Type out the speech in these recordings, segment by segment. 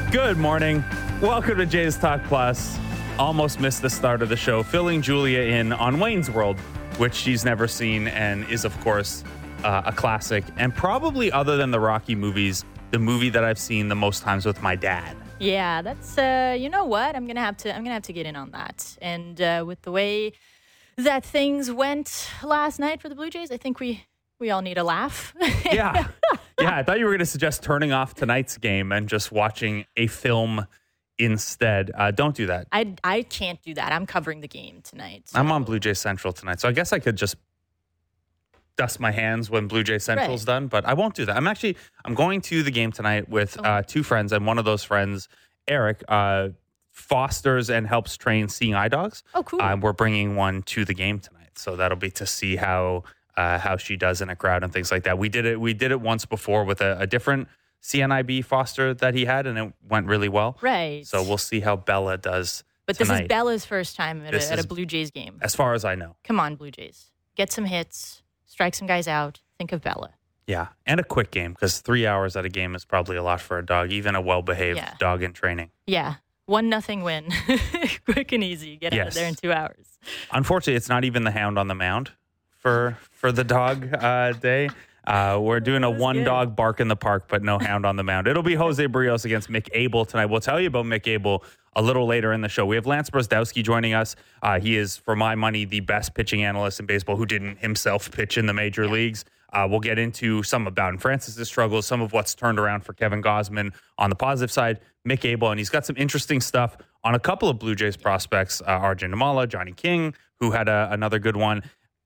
Good morning. Welcome to Jays Talk Plus. Almost missed the start of the show, filling Julia in on Wayne's World, which she's never seen and is, of course, a classic. And probably, other than the Rocky movies, the movie that I've seen the most times with my dad. Yeah, that's you know what? I'm gonna have to get in on that. And with the way that things went last night for the Blue Jays, I think we all need a laugh. Yeah. I thought you were going to suggest turning off tonight's game and just watching a film instead. Don't do that. I can't do that. I'm covering the game tonight. So. I'm on Blue Jay Central tonight, so I guess I could just dust my hands when Blue Jay Central's done, but I won't do that. I'm going to the game tonight with two friends, and one of those friends, Eric, fosters and helps train seeing eye dogs. Oh, cool. We're bringing one to the game tonight, so that'll be to see how she does in a crowd and things like that. We did it once before with a different CNIB foster that he had, and it went really well. Right. So we'll see how Bella does But tonight. This is Bella's first time at a Blue Jays game. As far as I know. Come on, Blue Jays. Get some hits. Strike some guys out. Think of Bella. Yeah, and a quick game, because 3 hours at a game is probably a lot for a dog, even a well-behaved dog in training. Yeah. 1-0 win. Quick and easy. Get out of there in 2 hours. Unfortunately, it's not even the hound on the mound for the dog day. We're doing a one-dog bark in the park, but no hound on the mound. It'll be Jose Barrios against Mick Abel tonight. We'll tell you about Mick Abel a little later in the show. We have Lance Brozdowski joining us. He is, for my money, the best pitching analyst in baseball who didn't himself pitch in the major leagues. We'll get into some of Bowden Francis's struggles, some of what's turned around for Kevin Gausman on the positive side, Mick Abel, and he's got some interesting stuff on a couple of Blue Jays prospects, Arjun Nimmala, Johnny King, who had another good one.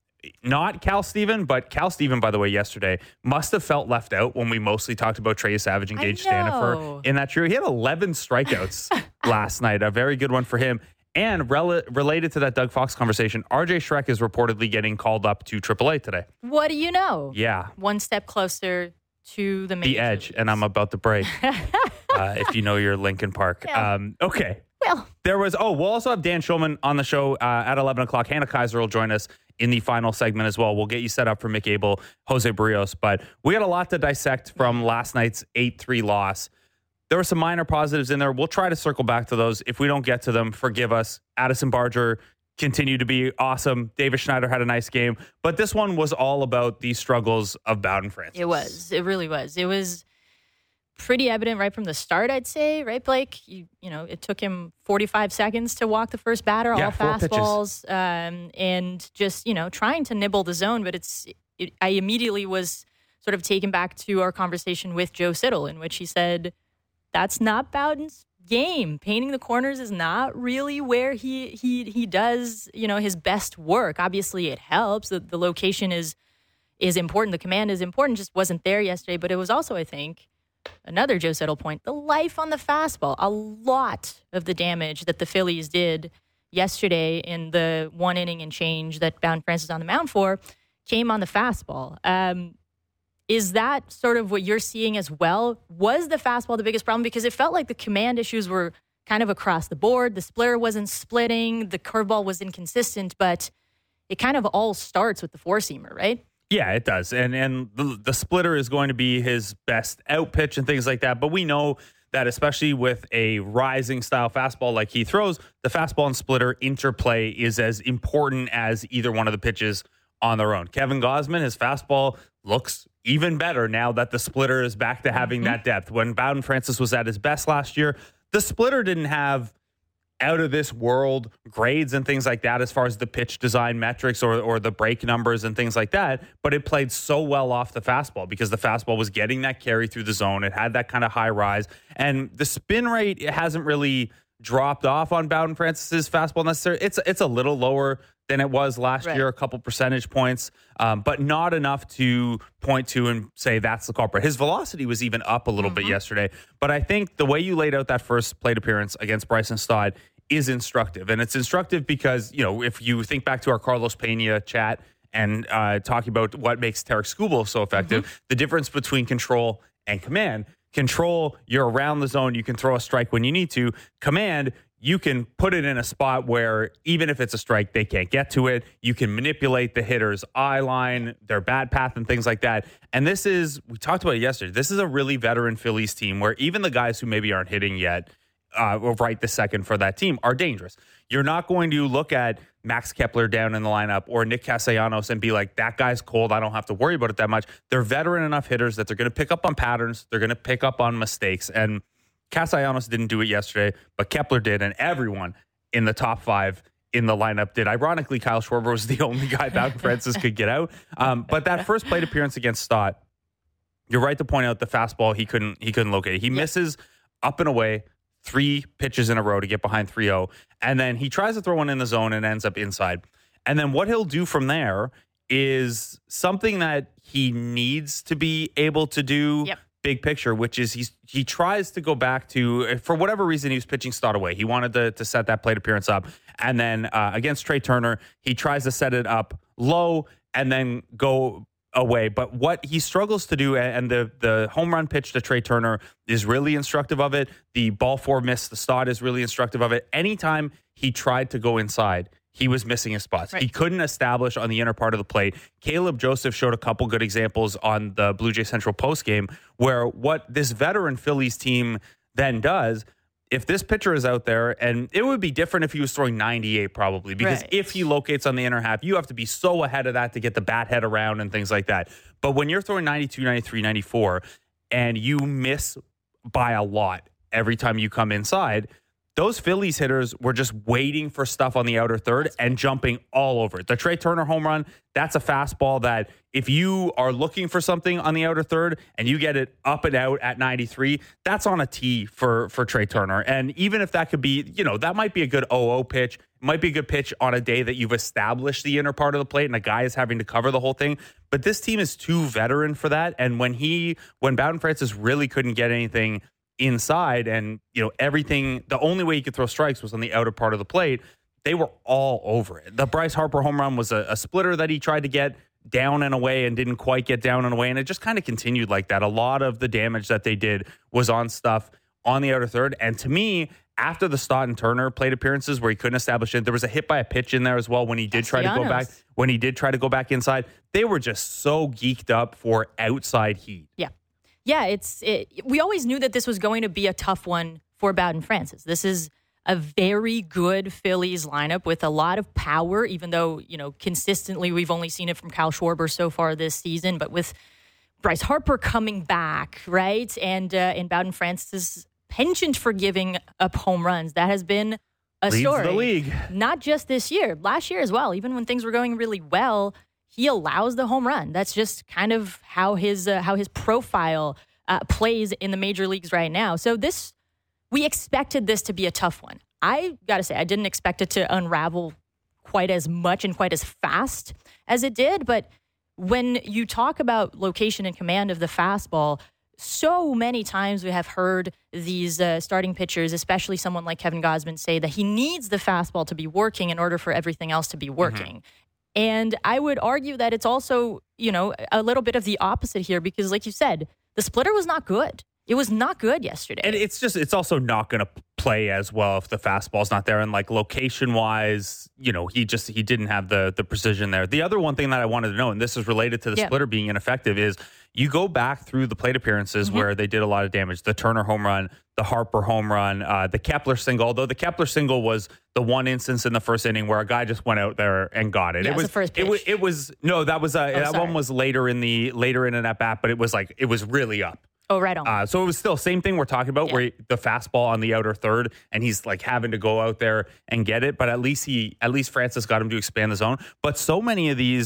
Not Cal Steven, but Cal Steven, by the way, yesterday must have felt left out when we mostly talked about Trey Savage and Gage Stanifer in that trio. He had 11 strikeouts last night. A very good one for him. And related to that Doug Fox conversation, RJ Schreck is reportedly getting called up to AAA today. What do you know? Yeah. One step closer to the major edge, leagues. And I'm about to break. If you know your Lincoln Park. Yeah. Okay. Well, we'll also have Dan Schulman on the show at 11 o'clock. Hannah Kaiser will join us in the final segment as well. We'll get you set up for Mick Abel, Jose Barrios. But we got a lot to dissect from last night's 8-3 loss. There were some minor positives in there. We'll try to circle back to those. If we don't get to them, forgive us. Addison Barger continued to be awesome. Davis Schneider had a nice game. But this one was all about the struggles of Bowden Francis. It was. It really was. It was pretty evident right from the start, I'd say. Right, Blake? You know, it took him 45 seconds to walk the first batter, all fastballs, and just, trying to nibble the zone. But I immediately was sort of taken back to our conversation with Joe Siddall, in which he said, that's not Bowden's game. Painting the corners is not really where he does, his best work. Obviously, it helps. The location is important. The command is important. Just wasn't there yesterday. But it was also, I think, another Joe Siddall point, the life on the fastball. A lot of the damage that the Phillies did yesterday in the 1 inning and change that Bowden Francis on the mound for came on the fastball. Is that sort of what you're seeing as well? Was the fastball the biggest problem? Because it felt like the command issues were kind of across the board. The splitter wasn't splitting. The curveball was inconsistent, but it kind of all starts with the four-seamer, right? Yeah, it does. And the splitter is going to be his best out pitch and things like that. But we know that especially with a rising style fastball like he throws, the fastball and splitter interplay is as important as either one of the pitches on their own. Kevin Gausman, his fastball looks even better now that the splitter is back to having that depth. When Bowden Francis was at his best last year, the splitter didn't have out of this world grades and things like that as far as the pitch design metrics or the break numbers and things like that. But it played so well off the fastball because the fastball was getting that carry through the zone. It had that kind of high rise, and the spin rate hasn't really dropped off on Bowden Francis's fastball necessarily. It's a little lower than it was last year, a couple percentage points, but not enough to point to and say that's the culprit. His velocity was even up a little bit yesterday, but I think the way you laid out that first plate appearance against Bryson Stott is instructive. And it's instructive because, if you think back to our Carlos Pena chat and talking about what makes Tarek Skubal so effective, the difference between control and command. Control, you're around the zone. You can throw a strike when you need to. Command, you can put it in a spot where even if it's a strike, they can't get to it. You can manipulate the hitter's eye line, their bat path, and things like that. And this is, we talked about it yesterday, this is a really veteran Phillies team where even the guys who maybe aren't hitting yet right this second for that team are dangerous. You're not going to look at Max Kepler down in the lineup or Nick Castellanos and be like, that guy's cold, I don't have to worry about it that much. They're veteran enough hitters that they're going to pick up on patterns. They're going to pick up on mistakes. And Castellanos didn't do it yesterday, but Kepler did, and everyone in the top 5 in the lineup did. Ironically, Kyle Schwarber was the only guy Bowden Francis could get out. But that first plate appearance against Stott, you're right to point out the fastball he couldn't locate. He misses up and away 3 pitches in a row to get behind 3-0, and then he tries to throw one in the zone and ends up inside. And then what he'll do from there is something that he needs to be able to do. Yep. Big picture, which is he tries to go back to, for whatever reason, he was pitching Stott away. He wanted to set that plate appearance up. And then against Trey Turner, he tries to set it up low and then go away. But what he struggles to do, and the home run pitch to Trey Turner is really instructive of it. The ball 4 miss, the Stott is really instructive of it. Anytime he tried to go inside, he was missing his spots. Right. He couldn't establish on the inner part of the plate. Caleb Joseph showed a couple good examples on the Blue Jay Central postgame where what this veteran Phillies team then does, if this pitcher is out there, and it would be different if he was throwing 98 probably, because if he locates on the inner half, you have to be so ahead of that to get the bat head around and things like that. But when you're throwing 92, 93, 94, and you miss by a lot every time you come inside, those Phillies hitters were just waiting for stuff on the outer third and jumping all over it. The Trey Turner home run, that's a fastball that if you are looking for something on the outer third and you get it up and out at 93, that's on a tee for Trey Turner. And even if that could be, that might be a good 0-0 pitch, it might be a good pitch on a day that you've established the inner part of the plate and a guy is having to cover the whole thing. But this team is too veteran for that. And when Bowden Francis really couldn't get anything inside and everything, the only way you could throw strikes was on the outer part of the plate, they were all over it. The Bryce Harper home run was a splitter that he tried to get down and away and didn't quite get down and away, and it just kind of continued like that. A lot of the damage that they did was on stuff on the outer third, and to me, after the Stott and Turner plate appearances where he couldn't establish it, there was a hit by a pitch in there as well when he did try to go back. When he did try to go back inside, they were just so geeked up for outside heat. Yeah, we always knew that this was going to be a tough one for Bowden Francis. This is a very good Phillies lineup with a lot of power, even though, consistently we've only seen it from Kyle Schwarber so far this season. But with Bryce Harper coming back, right, and Bowden Francis' penchant for giving up home runs, that has been a Leads story. The league. Not just this year, last year as well. Even when things were going really well, he allows the home run. That's just kind of how his profile plays in the major leagues right now. So we expected this to be a tough one. I got to say, I didn't expect it to unravel quite as much and quite as fast as it did. But when you talk about location and command of the fastball, so many times we have heard these starting pitchers, especially someone like Kevin Gausman, say that he needs the fastball to be working in order for everything else to be working. Mm-hmm. And I would argue that it's also, a little bit of the opposite here because, like you said, the splitter was not good. It was not good yesterday. And it's also not going to play as well if the fastball's not there. And like location wise, he didn't have the precision there. The other one thing that I wanted to know, and this is related to the splitter being ineffective, is you go back through the plate appearances where they did a lot of damage. The Turner home run, the Harper home run, the Kepler single, although the Kepler single was the one instance in the first inning where a guy just went out there and got it. Yeah, it was the first pitch. That one was later in an at bat, but it was really up. Oh, right on. So it was still same thing we're talking about where the fastball on the outer third and he's like having to go out there and get it. But at least Francis got him to expand the zone. But so many of these,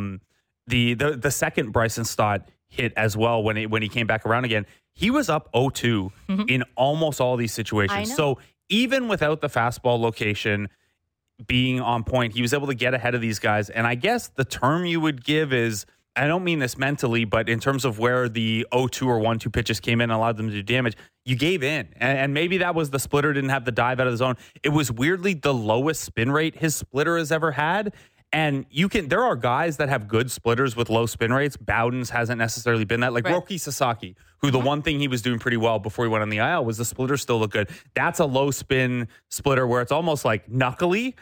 the second Bryson Stott hit as well when he came back around again, he was up 0-2 in almost all these situations. So even without the fastball location being on point, he was able to get ahead of these guys. And I guess the term you would give is, I don't mean this mentally, but in terms of where the 0-2 or 1-2 pitches came in and allowed them to do damage, you gave in. And maybe that was the splitter didn't have the dive out of the zone. It was weirdly the lowest spin rate his splitter has ever had. And there are guys that have good splitters with low spin rates. Bowden's hasn't necessarily been that. Like Roki Sasaki, who the one thing he was doing pretty well before he went on the IL was the splitter still looked good. That's a low spin splitter where it's almost like knuckly.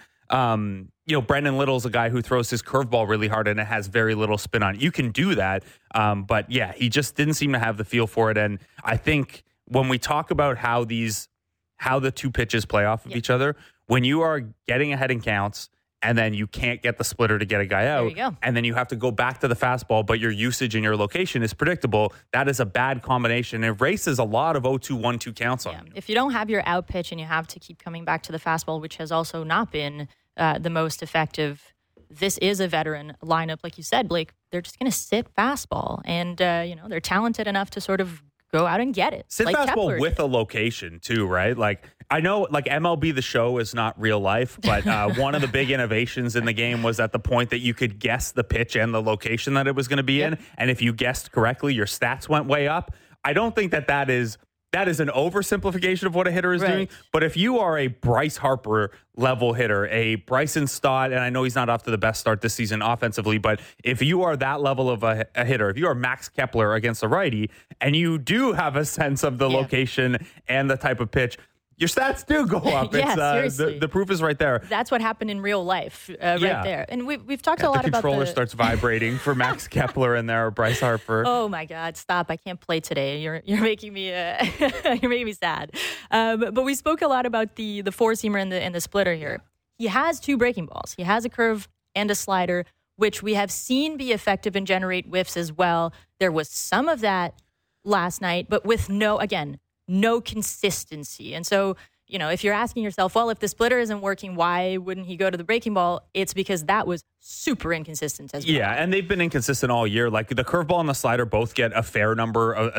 Brendan Little's a guy who throws his curveball really hard and it has very little spin on it. You can do that. But yeah, he just didn't seem to have the feel for it. And I think when we talk about how the two pitches play off of each other, when you are getting ahead in counts, and then you can't get the splitter to get a guy out, and then you have to go back to the fastball, but your usage and your location is predictable. That is a bad combination. It races a lot of 0-2, 1-2 counts on you. If you don't have your out pitch and you have to keep coming back to the fastball, which has also not been the most effective, this is a veteran lineup. Like you said, Blake, they're just going to sit fastball. And, they're talented enough to sort of go out and get it. Sit like fastball Kepler with did. a location too, right? Like I know like MLB The Show is not real life, but one of the big innovations in the game was at the point that you could guess the pitch and the location that it was going to be in. And if you guessed correctly, your stats went way up. I don't think that is an oversimplification of what a hitter is doing. But if you are a Bryce Harper level hitter, a Bryson Stott, and I know he's not off to the best start this season offensively, but if you are that level of a hitter, if you are Max Kepler against a righty, and you do have a sense of the location and the type of pitch, your stats do go up. Seriously. The proof is right there. That's what happened in real life right there. And we've talked a lot about the controller starts vibrating for Max Kepler in there or Bryce Harper. Oh my God, stop. I can't play today. You're making me you're making me sad. But we spoke a lot about the four-seamer and the splitter here. He has two breaking balls. He has a curve and a slider, which we have seen be effective and generate whiffs as well. There was some of that last night, but with no consistency. And so, if you're asking yourself, well, if the splitter isn't working, why wouldn't he go to the breaking ball? It's because that was super inconsistent as well. Yeah, and they've been inconsistent all year. Like the curveball and the slider both get a fair amount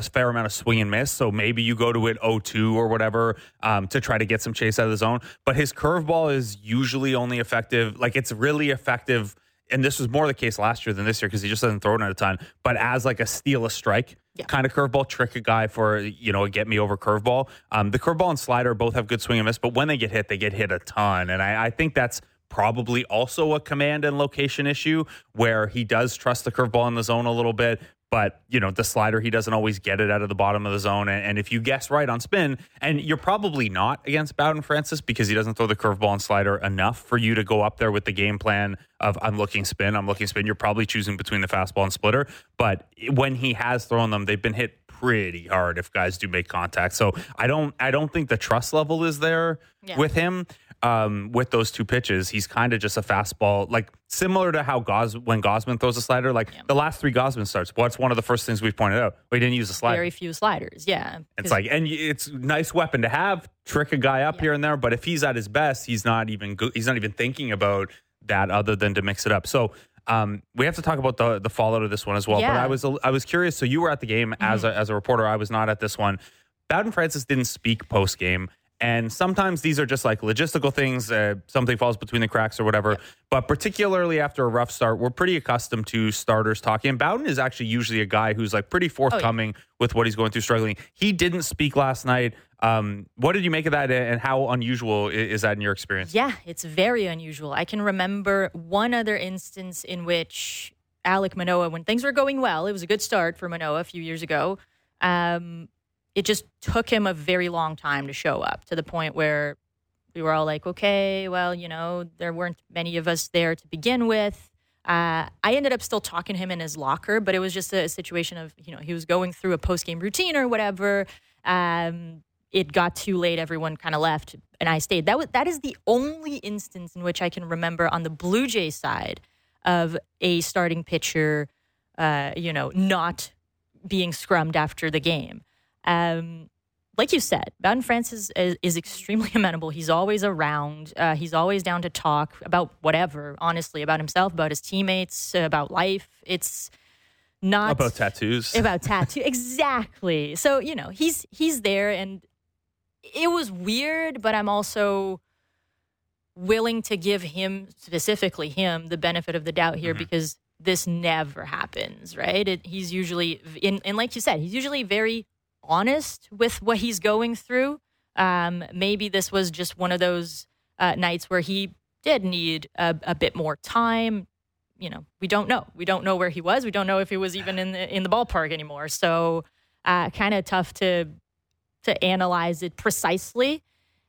of swing and miss. So maybe you go to it 0-2 or whatever to try to get some chase out of the zone. But his curveball is usually only effective. Like it's really effective. And this was more the case last year than this year because he just doesn't throw it at a ton. But as like a steal a strike kind of curveball, trick a guy for, a get me over curveball. The curveball and slider both have good swing and miss, but when they get hit a ton. And I think that's probably also a command and location issue where he does trust the curveball in the zone a little bit. But, the slider, he doesn't always get it out of the bottom of the zone. And if you guess right on spin, and you're probably not against Bowden Francis because he doesn't throw the curveball and slider enough for you to go up there with the game plan of I'm looking spin. You're probably choosing between the fastball and splitter. But when he has thrown them, they've been hit pretty hard if guys do make contact. So I don't think the trust level is there with him. With those two pitches, he's kind of just a fastball, like similar to how when Gausman throws a slider, the last three Gausman starts. What's one of the first things we've pointed out? We didn't use a slider. Very few sliders, yeah. It's and it's a nice weapon to have, trick a guy up here and there. But if he's at his best, he's not even thinking about that other than to mix it up. So we have to talk about the fallout of this one as well. Yeah. But I was curious. So you were at the game as a reporter. I was not at this one. Bowden Francis didn't speak post game. And sometimes these are just like logistical things. Something falls between the cracks or whatever. But particularly after a rough start, we're pretty accustomed to starters talking. And Bowden is actually usually a guy who's like pretty forthcoming with what he's going through, struggling. He didn't speak last night. What did you make of that, and how unusual is that in your experience? Yeah, it's very unusual. I can remember one other instance in which Alek Manoah, when things were going well, it was a good start for Manoah a few years ago. It just took him a very long time to show up, to the point where we were all like, okay, well, there weren't many of us there to begin with. I ended up still talking to him in his locker, but it was just a situation of, he was going through a post-game routine or whatever. It got too late. Everyone kind of left, and I stayed. That is the only instance in which I can remember on the Blue Jays side of a starting pitcher, not being scrummed after the game. Like you said, Bowden Francis is extremely amenable. He's always around. He's always down to talk about whatever, honestly, about himself, about his teammates, about life. It's not about tattoos. Exactly. So, he's there, and it was weird, but I'm also willing to give him, specifically him, the benefit of the doubt here because this never happens, right? He's usually, and like you said, he's usually very honest with what he's going through. Maybe this was just one of those nights where he did need a bit more time. We don't know. We don't know where he was. We don't know if he was even in the ballpark anymore. So kind of tough to analyze it precisely.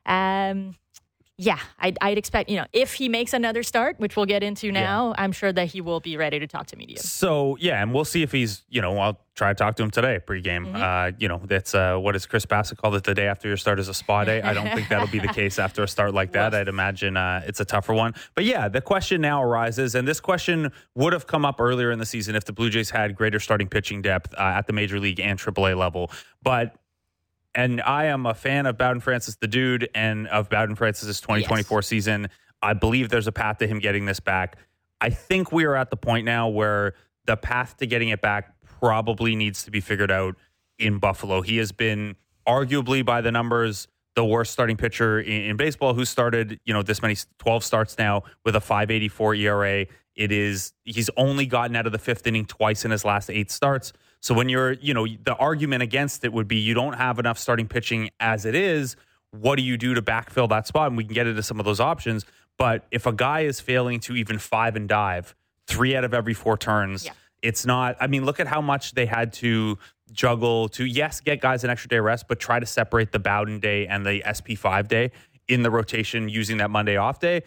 I'd expect, if he makes another start, which we'll get into now, I'm sure that he will be ready to talk to media. So, and we'll see if he's, I'll try to talk to him today pregame. That's what does Chris Bassett call it? The day after your start is a spa day. I don't think that'll be the case after a start like that. I'd imagine it's a tougher one. But the question now arises, and this question would have come up earlier in the season if the Blue Jays had greater starting pitching depth at the Major League and AAA level. And I am a fan of Bowden Francis, the dude, and of Bowden Francis's 2024 season. I believe there's a path to him getting this back. I think we are at the point now where the path to getting it back probably needs to be figured out in Buffalo. He has been arguably, by the numbers, the worst starting pitcher in baseball, who started, this many 12 starts now with a 5.84 ERA. He's only gotten out of the fifth inning twice in his last 8 starts. So when you're, the argument against it would be you don't have enough starting pitching as it is. What do you do to backfill that spot? And we can get into some of those options. But if a guy is failing to even 5 and dive 3 out of every 4 turns, it's not, look at how much they had to juggle to, get guys an extra day rest, but try to separate the Bowden day and the SP5 day in the rotation using that Monday off day.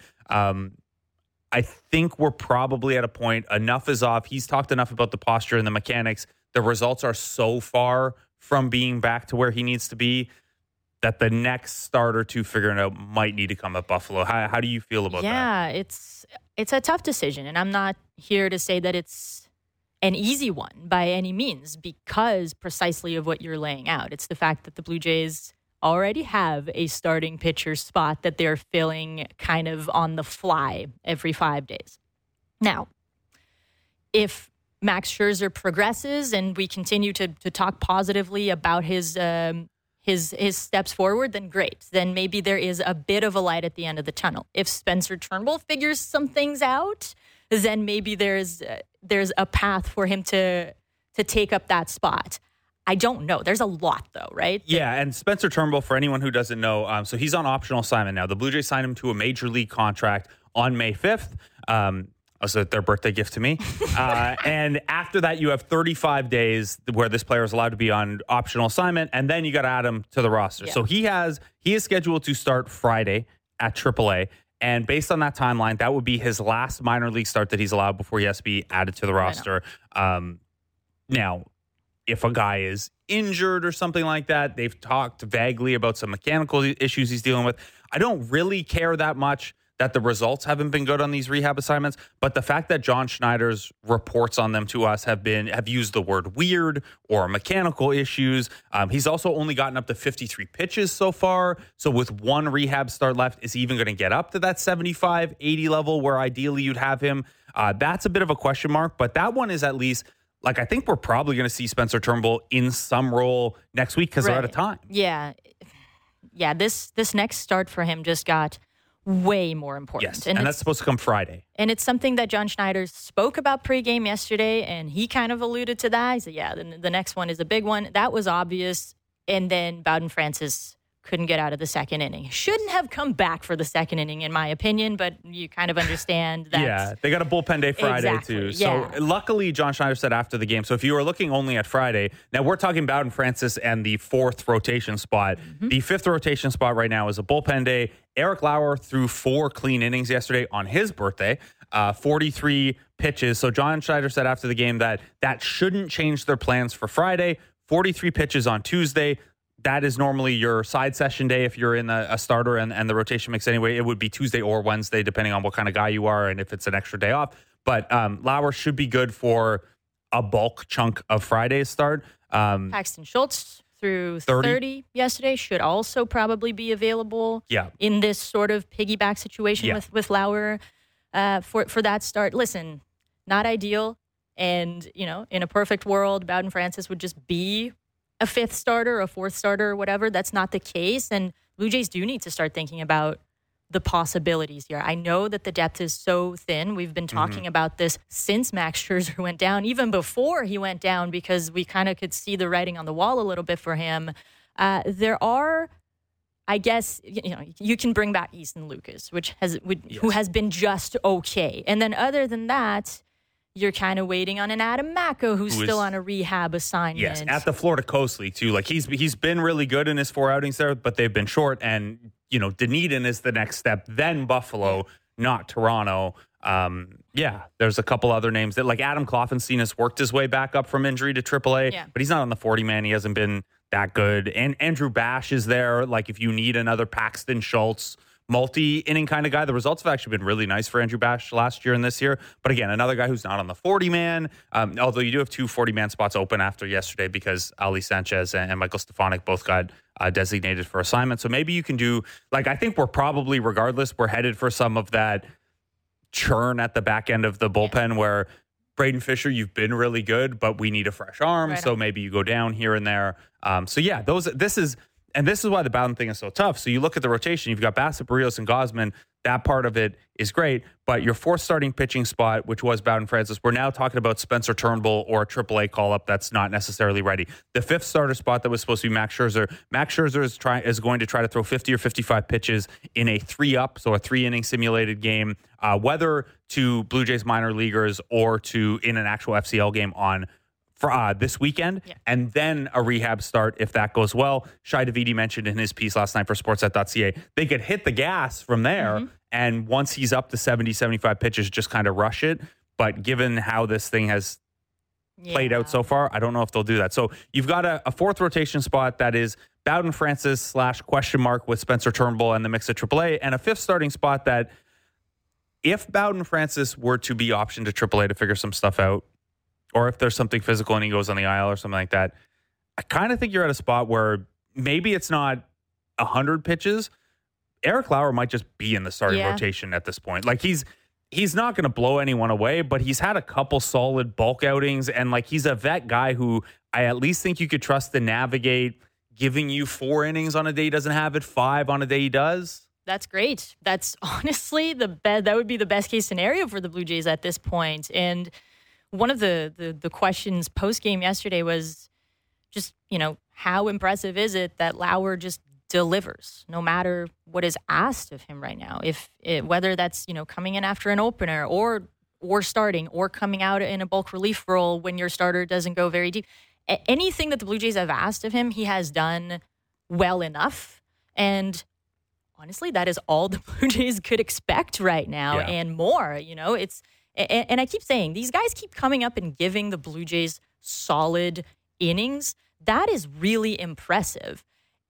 I think we're probably at a point, enough is off. He's talked enough about the posture and the mechanics. The results are so far from being back to where he needs to be that the next start or two figuring out might need to come at Buffalo. How do you feel about that? Yeah, it's a tough decision, and I'm not here to say that it's an easy one by any means because precisely of what you're laying out. It's the fact that the Blue Jays already have a starting pitcher spot that they're filling kind of on the fly every 5 days. Now, if Max Scherzer progresses and we continue to talk positively about his steps forward, then great. Then maybe there is a bit of a light at the end of the tunnel. If Spencer Turnbull figures some things out, then maybe there's a path for him to take up that spot. I don't know. There's a lot, though, right? Yeah, and Spencer Turnbull, for anyone who doesn't know, so he's on optional assignment now. The Blue Jays signed him to a major league contract on May 5th. Also, their birthday gift to me. And after that, you have 35 days where this player is allowed to be on optional assignment, and then you got to add him to the roster. Yeah. So he is scheduled to start Friday at AAA. And based on that timeline, that would be his last minor league start that he's allowed before he has to be added to the roster. Now, if a guy is injured or something like that, they've talked vaguely about some mechanical issues he's dealing with. I don't really care that much that the results haven't been good on these rehab assignments, but the fact that John Schneider's reports on them to us have used the word weird or mechanical issues. He's also only gotten up to 53 pitches so far. So with one rehab start left, is he even going to get up to that 75, 80 level where ideally you'd have him? That's a bit of a question mark, but that one is at least, I think we're probably going to see Spencer Turnbull in some role next week because they're out of time. Yeah. This next start for him just got way more important. Yes, and that's supposed to come Friday. And it's something that John Schneider spoke about pregame yesterday, and he kind of alluded to that. He said, the next one is a big one. That was obvious. And then Bowden Francis couldn't get out of the second inning. Shouldn't have come back for the second inning, in my opinion, but you kind of understand that. Yeah, they got a bullpen day Friday, too. So luckily, John Schneider said after the game, so if you were looking only at Friday, now we're talking Bowden Francis and the 4th rotation spot. Mm-hmm. The 5th rotation spot right now is a bullpen day. Eric Lauer threw 4 clean innings yesterday on his birthday, 43 pitches. So John Schneider said after the game that shouldn't change their plans for Friday. 43 pitches on Tuesday. That is normally your side session day if you're in a starter and the rotation mix anyway. It would be Tuesday or Wednesday, depending on what kind of guy you are and if it's an extra day off. But Lauer should be good for a bulk chunk of Friday's start. Paxton Schultz through 30 yesterday should also probably be available in this sort of piggyback situation with Lauer for that start. Listen, not ideal. And, in a perfect world, Bowden Francis would just be a 5th starter, a 4th starter, or whatever. That's not the case. And Blue Jays do need to start thinking about the possibilities here. I know that the depth is so thin. We've been talking about this since Max Scherzer went down, even before he went down, because we kind of could see the writing on the wall a little bit for him. There are I guess you can bring back Easton Lucas, who has been just okay, and then other than that, you're kind of waiting on an Adam Macko who's still on a rehab assignment. Yes, at the Florida Coast League too. Like he's been really good in his 4 outings there, but they've been short. And Dunedin is the next step, then Buffalo, not Toronto. There's a couple other names that, like Adam Kloffenstein, has worked his way back up from injury to AAA, but he's not on the 40-man. He hasn't been that good. And Andrew Bash is there. Like if you need another Paxton Schultz multi-inning kind of guy, the results have actually been really nice for Andrew Bash last year and this year. But again, another guy who's not on the 40-man, although you do have 2 40-man spots open after yesterday because Ali Sanchez and Michael Stefanik both got designated for assignment. So maybe you can do, like, I think we're probably, regardless, we're headed for some of that churn at the back end of the bullpen where Braden Fisher, you've been really good, but we need a fresh arm. Right. So maybe you go down here and there. This is why the Bowden thing is so tough. So you look at the rotation, you've got Bassett, Barrios, and Gausman. That part of it is great. But your 4th starting pitching spot, which was Bowden Francis, we're now talking about Spencer Turnbull or a AAA call-up that's not necessarily ready. The 5th starter spot that was supposed to be Max Scherzer. Max Scherzer is going to try to throw 50 or 55 pitches in a 3-up, so a 3-inning simulated game, whether to Blue Jays minor leaguers or in an actual FCL game on this weekend, and then a rehab start if that goes well. Shai Davidi mentioned in his piece last night for Sportsnet.ca, they could hit the gas from there, and once he's up to 70, 75 pitches, just kind of rush it. But given how this thing has played out so far, I don't know if they'll do that. So you've got a 4th rotation spot that is Bowden Francis / question mark with Spencer Turnbull and the mix of AAA, and a 5th starting spot that if Bowden Francis were to be optioned to AAA to figure some stuff out, or if there's something physical and he goes on the IL or something like that, I kind of think you're at a spot where maybe it's not 100 pitches. Eric Lauer might just be in the starting rotation at this point. Like he's not going to blow anyone away, but he's had a couple solid bulk outings, and like he's a vet guy who I at least think you could trust to navigate giving you 4 innings on a day he doesn't have it, 5 on a day he does. That's great. That's honestly that would be the best case scenario for the Blue Jays at this point. And one of the questions post-game yesterday was just, how impressive is it that Lauer just delivers no matter what is asked of him right now? Whether that's, coming in after an opener or starting or coming out in a bulk relief role when your starter doesn't go very deep. Anything that the Blue Jays have asked of him, he has done well enough. And honestly, that is all the Blue Jays could expect right now and more. And I keep saying, these guys keep coming up and giving the Blue Jays solid innings. That is really impressive.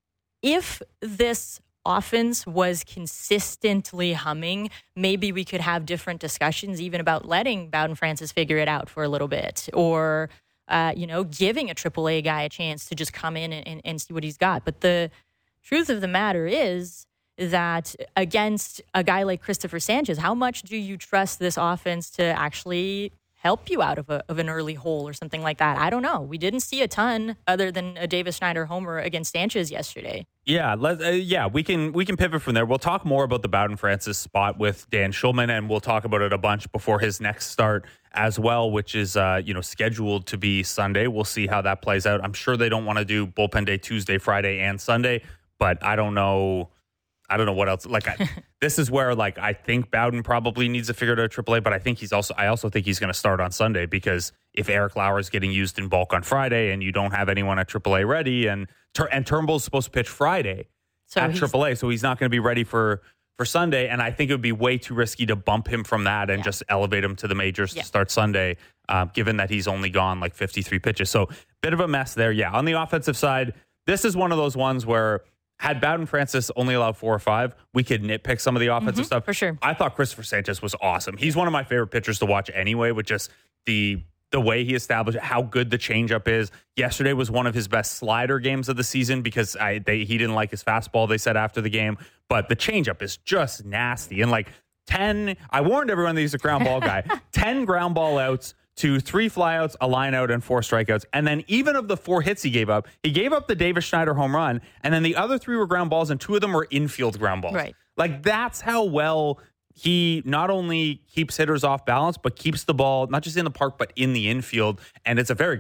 If this offense was consistently humming, maybe we could have different discussions even about letting Bowden Francis figure it out for a little bit, or, giving a AAA guy a chance to just come in and see what he's got. But the truth of the matter is that against a guy like Christopher Sanchez, how much do you trust this offense to actually help you out of an early hole or something like that? I don't know. We didn't see a ton other than a Davis Schneider homer against Sanchez yesterday. Yeah, we can pivot from there. We'll talk more about the Bowden Francis spot with Dan Schulman, and we'll talk about it a bunch before his next start as well, which is scheduled to be Sunday. We'll see how that plays out. I'm sure they don't want to do bullpen day Tuesday, Friday, and Sunday, but I don't know what else. This is where I think Bowden probably needs to figure out AAA, but I also think he's going to start on Sunday, because if Eric Lauer is getting used in bulk on Friday and you don't have anyone at AAA ready, and Turnbull's supposed to pitch Friday at AAA, so he's not going to be ready for Sunday. And I think it would be way too risky to bump him from that and just elevate him to the majors to start Sunday, given that he's only gone 53 pitches. So bit of a mess there. Yeah. On the offensive side, this is one of those ones where, had Bowden Francis only allowed 4 or 5, we could nitpick some of the offensive stuff. For sure. I thought Christopher Sanchez was awesome. He's one of my favorite pitchers to watch anyway, with just the way he established how good the changeup is. Yesterday was one of his best slider games of the season, because he didn't like his fastball, they said after the game. But the changeup is just nasty. And 10, I warned everyone that he's a ground ball guy. 10 ground ball outs to 3 flyouts, a line out, and 4 strikeouts. And then even of the 4 hits he gave up the Davis Schneider home run, and then the other 3 were ground balls, and 2 of them were infield ground balls. Right. That's how well he not only keeps hitters off balance, but keeps the ball not just in the park, but in the infield. And it's a very good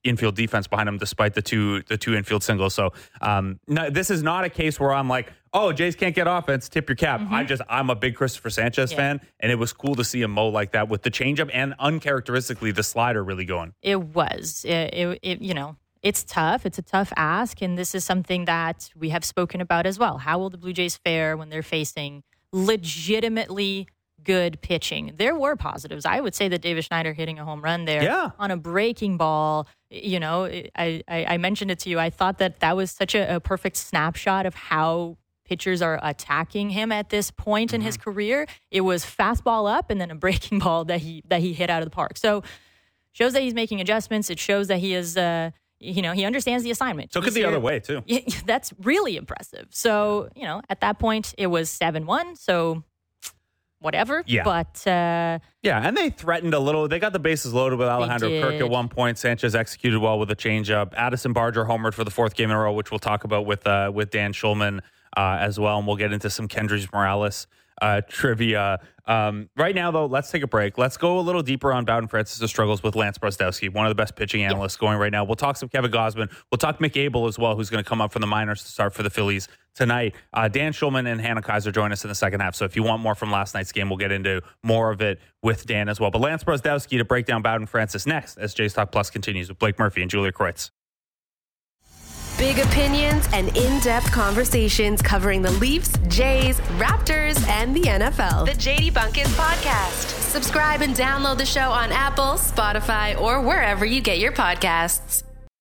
infield defense behind him, despite the two infield singles. So no, this is not a case where I'm like, oh, Jays can't get offense, tip your cap. I'm a big Christopher Sanchez fan, and it was cool to see him mow like that with the changeup and uncharacteristically the slider really going. It was. It's tough. It's a tough ask, and this is something that we have spoken about as well. How will the Blue Jays fare when they're facing legitimately good pitching? There were positives. I would say that David Schneider hitting a home run there on a breaking ball, I mentioned it to you. I thought that was such a perfect snapshot of how pitchers are attacking him at this point in his career. It was fastball up and then a breaking ball that he hit out of the park. So shows that he's making adjustments. It shows that he is he understands the assignment. So it could the other way, too. That's really impressive. So, at that point, it was 7-1. So, whatever. Yeah. But, and they threatened a little. They got the bases loaded with Alejandro Kirk at one point. Sanchez executed well with a changeup. Addison Barger homered for the fourth game in a row, which we'll talk about with Dan Schulman as well. And we'll get into some Kendrys Morales trivia. Right now, though, let's take a break. Let's go a little deeper on Bowden Francis' struggles with Lance Brozdowski, one of the best pitching analysts going right now. We'll talk some Kevin Gausman. We'll talk Mick Abel as well, who's going to come up from the minors to start for the Phillies tonight. Dan Schulman and Hannah Kaiser join us in the second half. So if you want more from last night's game, we'll get into more of it with Dan as well. But Lance Brozdowski to break down Bowden Francis next as Jays Talk Plus continues with Blake Murphy and Julia Kreutz. Big opinions and in-depth conversations covering the Leafs, Jays, Raptors, and the NFL. The JD Bunkis Podcast. Subscribe and download the show on Apple, Spotify, or wherever you get your podcasts.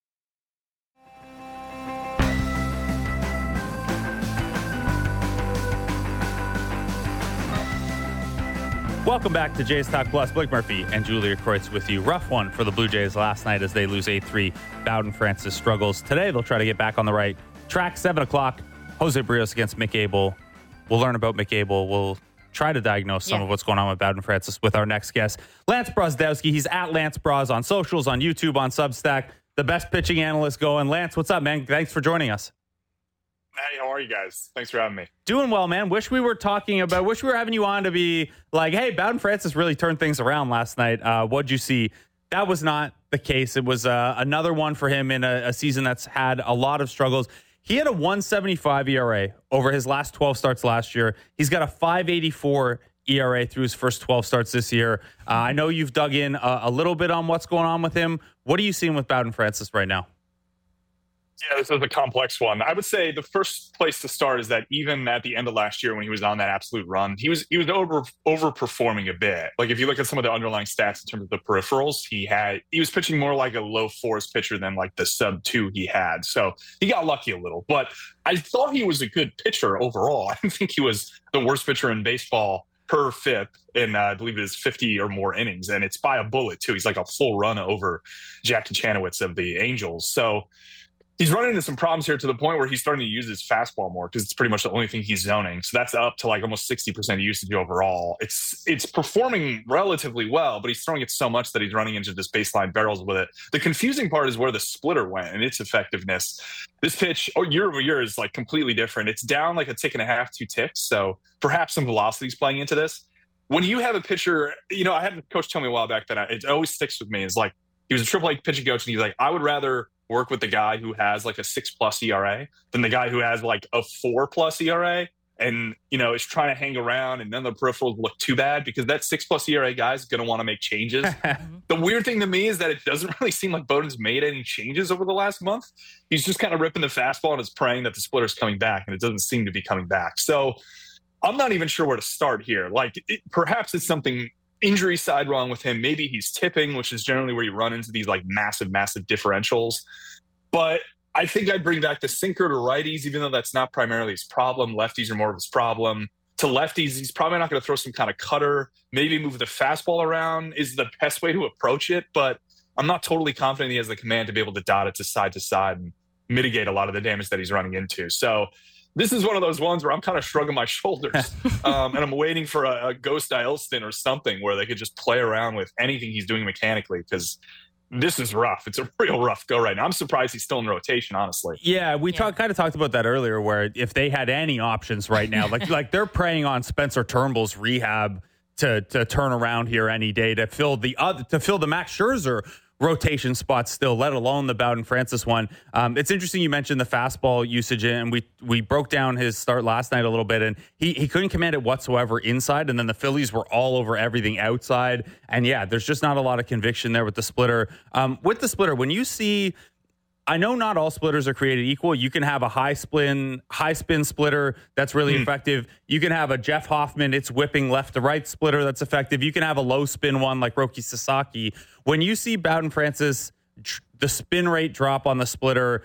Welcome back to Jays Talk Plus. Blake Murphy and Julia Kreutz with you. Rough one for the Blue Jays last night as they lose 8-3. Bowden Francis struggles. Today they'll try to get back on the right track. 7 o'clock, Jose Barrios against Mick Abel. We'll learn about Mick Abel. We'll try to diagnose some of what's going on with Bowden Francis with our next guest, Lance Brozdowski. He's at Lance Bros on socials, on YouTube, on Substack. The best pitching analyst going. Lance, what's up, man? Thanks for joining us. Hey, how are you guys? Thanks for having me. Doing well, man. Wish we were having you on to be like, hey, Bowden Francis really turned things around last night. What'd you see? That was not the case. It was another one for him in a season that's had a lot of struggles. He had a 1.75 ERA over his last 12 starts last year. He's got a 5.84 ERA through his first 12 starts this year. I know you've dug in a little bit on what's going on with him. What are you seeing with Bowden Francis right now? Yeah, this is a complex one. I would say the first place to start is that even at the end of last year when he was on that absolute run, he was overperforming a bit. Like if you look at some of the underlying stats in terms of the peripherals, he was pitching more like a low 4s pitcher than like the sub 2 he had. So he got lucky a little, but I thought he was a good pitcher overall. I didn't think he was the worst pitcher in baseball per FIP in I believe it is 50 or more innings, and it's by a bullet too. He's like a full run over Jack Kachanowicz of the Angels. So he's running into some problems here to the point where he's starting to use his fastball more because it's pretty much the only thing he's zoning. So that's up to like almost 60% usage overall. It's performing relatively well, but he's throwing it so much that he's running into just baseline barrels with it. The confusing part is where the splitter went and its effectiveness. This pitch year over year is like completely different. It's down like a tick and a half, 2 ticks. So perhaps some velocity is playing into this. When you have a pitcher, I had a coach tell me a while back that it always sticks with me. Is like, he was a AAA pitching coach and he's like, I would rather work with the guy who has like a 6+ ERA than the guy who has like a 4+ ERA and, is trying to hang around and then the peripherals look too bad because that 6+ ERA guy is going to want to make changes. The weird thing to me is that it doesn't really seem like Bowden's made any changes over the last month. He's just kind of ripping the fastball and is praying that the splitter's coming back, and it doesn't seem to be coming back. So I'm not even sure where to start here. Like perhaps it's something injury side wrong with him. Maybe he's tipping, which is generally where you run into these like massive differentials. But I think I'd bring back the sinker to righties, even though that's not primarily his problem. Lefties are more of his problem. To lefties, he's probably not going to throw some kind of cutter. Maybe move the fastball around is the best way to approach it. But I'm not totally confident he has the command to be able to dot it to side and mitigate a lot of the damage that he's running into. So this is one of those ones where I'm kind of shrugging my shoulders and I'm waiting for a Ghost Ilston or something where they could just play around with anything he's doing mechanically because this is rough. It's a real rough go right now. I'm surprised he's still in rotation, honestly. Yeah, we kind of talked about that earlier where if they had any options right now, like they're preying on Spencer Turnbull's rehab to turn around here any day to fill the Max Scherzer rotation spots still, let alone the Bowden Francis one. It's interesting you mentioned the fastball usage, and we broke down his start last night a little bit, and he couldn't command it whatsoever inside, and then the Phillies were all over everything outside. And yeah, there's just not a lot of conviction there with the splitter. With the splitter, when you see, I know not all splitters are created equal. You can have a high spin splitter that's really effective. You can have a Jeff Hoffman, it's whipping left to right splitter that's effective. You can have a low spin one like Roki Sasaki. When you see Bowden Francis, the spin rate drop on the splitter,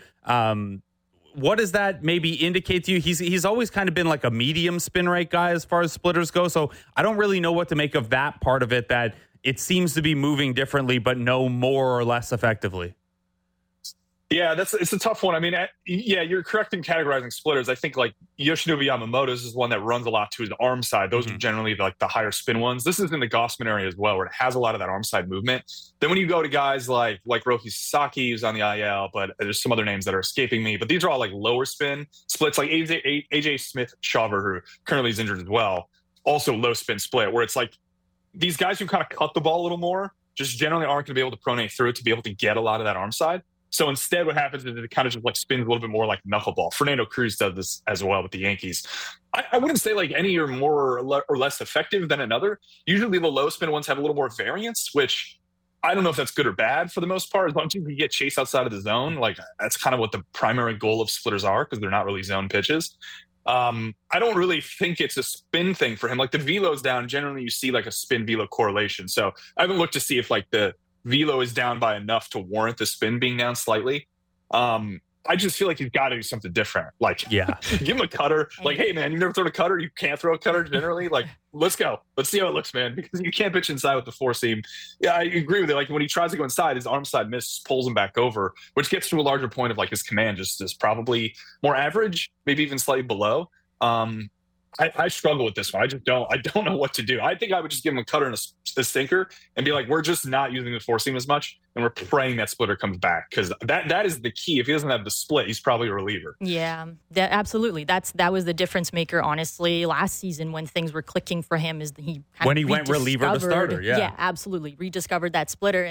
what does that maybe indicate to you? He's always kind of been like a medium spin rate guy as far as splitters go. So I don't really know what to make of that part of it, that it seems to be moving differently, but no more or less effectively. Yeah, it's a tough one. I mean, yeah, you're correct in categorizing splitters. I think like Yoshinobu Yamamoto's is one that runs a lot to his arm side. Those are generally like the higher spin ones. This is in the Gausman area as well, where it has a lot of that arm side movement. Then when you go to guys like Roki Sasaki, who's on the IL, but there's some other names that are escaping me. But these are all like lower spin splits, like AJ Smith-Shawver, who currently is injured as well. Also low spin split, where it's like these guys who kind of cut the ball a little more just generally aren't going to be able to pronate through it to be able to get a lot of that arm side. So instead, what happens is it kind of just like spins a little bit more like knuckleball. Fernando Cruz does this as well with the Yankees. I wouldn't say like any are more or less effective than another. Usually the low spin ones have a little more variance, which I don't know if that's good or bad for the most part. As long as you get chase outside of the zone, like that's kind of what the primary goal of splitters are, because they're not really zone pitches. I don't really think it's a spin thing for him. Like the velo's down, generally you see like a spin velo correlation. So I haven't looked to see if like the velo is down by enough to warrant the spin being down slightly. I just feel like he's got to do something different. Like, yeah, give him a cutter. Like, hey man, you never thrown a cutter. You can't throw a cutter generally. Like, let's go. Let's see how it looks, man. Because you can't pitch inside with the four seam. Yeah, I agree with it. Like when he tries to go inside, his arm side miss pulls him back over, which gets to a larger point of like his command just is probably more average, maybe even slightly below. I struggle with this one. I don't know what to do. I think I would just give him a cutter and a sinker and be like, we're just not using the four seam as much, and we're praying that splitter comes back, because that is the key. If he doesn't have the split, he's probably a reliever. Yeah, absolutely. That was the difference maker, honestly, last season when things were clicking for him. Is he when he went reliever to starter? Yeah, absolutely rediscovered that splitter.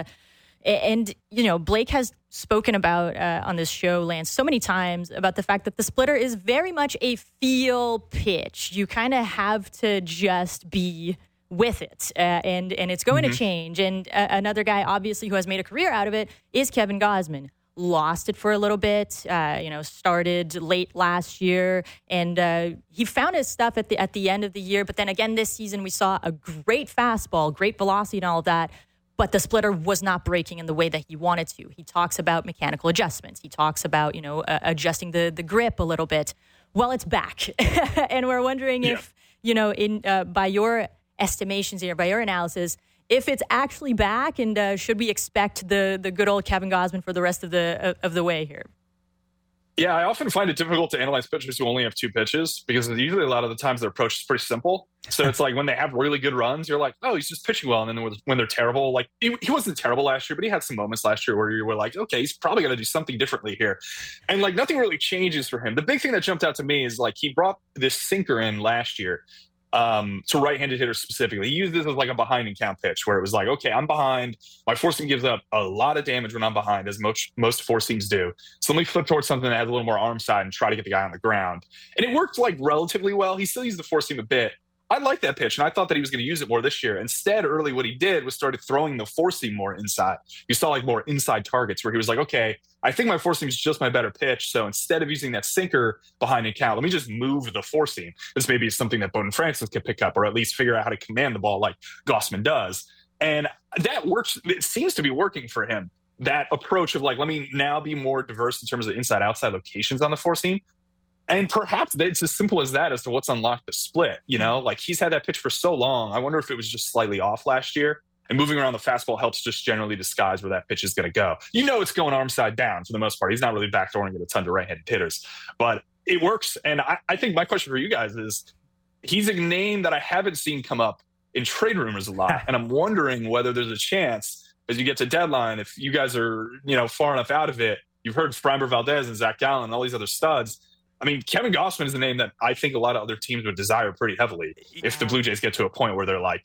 And you know, Blake has spoken about on this show, Lance, so many times about the fact that the splitter is very much a feel pitch. You kind of have to just be with it, and it's going to change. And another guy, obviously, who has made a career out of it is Kevin Gausman. Lost it for a little bit, started late last year, and he found his stuff at the end of the year. But then again, this season we saw a great fastball, great velocity, and all of that. But the splitter was not breaking in the way that he wanted to. He talks about mechanical adjustments. He talks about, adjusting the grip a little bit. Well, it's back. And we're wondering if, by your estimations here, by your analysis, if it's actually back, and should we expect the good old Kevin Gausman for the rest of the way here? Yeah, I often find it difficult to analyze pitchers who only have two pitches, because usually a lot of the times their approach is pretty simple. So it's like when they have really good runs, you're like, oh, he's just pitching well. And then when they're terrible, like he wasn't terrible last year, but he had some moments last year where you were like, okay, he's probably going to do something differently here. And like nothing really changes for him. The big thing that jumped out to me is like he brought this sinker in last year to right-handed hitters specifically. He used this as like a behind and count pitch, where it was like, okay, I'm behind. My four seam gives up a lot of damage when I'm behind, as most four seams do. So let me flip towards something that has a little more arm side and try to get the guy on the ground. And it worked like relatively well. He still used the four seam a bit. I like that pitch, and I thought that he was going to use it more this year. Instead, early what he did was started throwing the four seam more inside. You saw like more inside targets where he was like, okay, I think my four seam is just my better pitch. So instead of using that sinker behind and count, let me just move the four seam. This maybe is something that Bowden Francis could pick up, or at least figure out how to command the ball like Gausman does. And that works. It seems to be working for him. That approach of like, let me now be more diverse in terms of inside-outside locations on the four seam. And perhaps it's as simple as that as to what's unlocked the split. Like he's had that pitch for so long. I wonder if it was just slightly off last year. And moving around the fastball helps just generally disguise where that pitch is going to go. It's going arm side down for the most part. He's not really backdooring it a ton to right-handed hitters. But it works. And I think my question for you guys is, he's a name that I haven't seen come up in trade rumors a lot. And I'm wondering whether there's a chance, as you get to deadline, if you guys are far enough out of it, you've heard Framber Valdez and Zach Gallen and all these other studs. I mean, Kevin Gausman is a name that I think a lot of other teams would desire pretty heavily if the Blue Jays get to a point where they're like,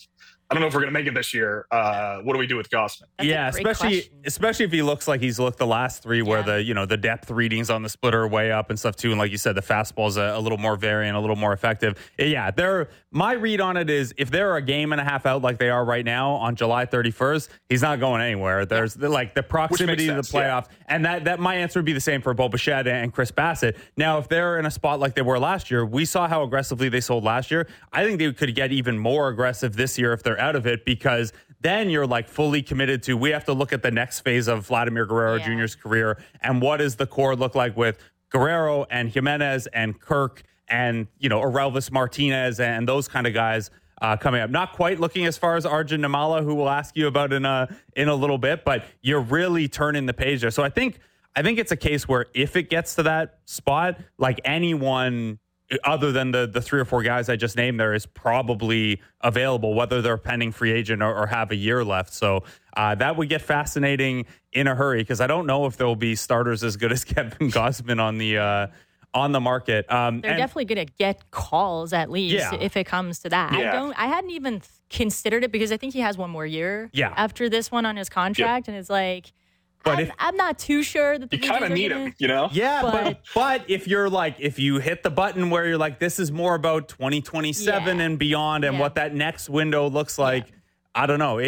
I don't know if we're going to make it this year. What do we do with Gausman? That's especially if he looks like he's looked the last three, where the depth readings on the splitter are way up and stuff too. And like you said, the fastball is a little more variant, a little more effective. Yeah, my read on it is if they're a game and a half out like they are right now on July 31st, he's not going anywhere. There's the proximity to the playoffs, and that my answer would be the same for Bo Bichette and Chris Bassitt. Now, if they're in a spot like they were last year, we saw how aggressively they sold last year. I think they could get even more aggressive this year if they're out of it, because then you're like fully committed to, we have to look at the next phase of Vladimir Guerrero Jr.'s career, and what does the core look like with Guerrero and Jimenez and Kirk and Orelvis Martinez and those kind of guys coming up. Not quite looking as far as Arjun Nimala, who we'll ask you about in a little bit, but you're really turning the page there. So I think it's a case where if it gets to that spot, like anyone other than the 3 or 4 guys I just named there is probably available, whether they're pending free agent or have a year left. So that would get fascinating in a hurry, because I don't know if there will be starters as good as Kevin Gausman on the market. They're definitely going to get calls at least if it comes to that. Yeah. I hadn't even considered it, because I think he has one more year after this one on his contract. And it's like, but I'm not too sure that you kind of need him, Yeah, but if you're like, if you hit the button where you're like, this is more about 2027 and beyond, and what that next window looks like. I don't know.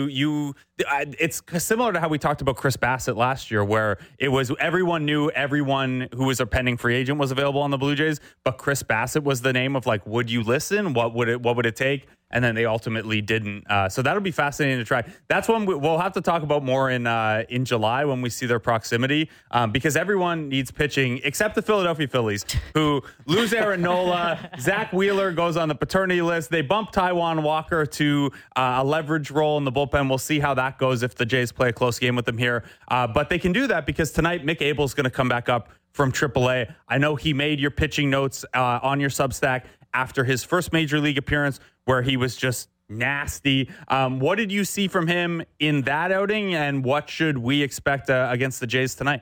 It's similar to how we talked about Chris Bassitt last year, where it was everyone knew everyone who was a pending free agent was available on the Blue Jays, but Chris Bassitt was the name of like, would you listen? What would it take? And then they ultimately didn't. So that'll be fascinating to try. That's one we'll have to talk about more in July when we see their proximity, because everyone needs pitching except the Philadelphia Phillies, who lose Aaron Nola. Zach Wheeler goes on the paternity list. They bump Taijuan Walker to a leverage role in the bullpen. We'll see how that goes if the Jays play a close game with them here. But they can do that because tonight Mick Abel's going to come back up from AAA. I know he made your pitching notes on your Substack after his first major league appearance, where he was just nasty. What did you see from him in that outing, and what should we expect against the Jays tonight?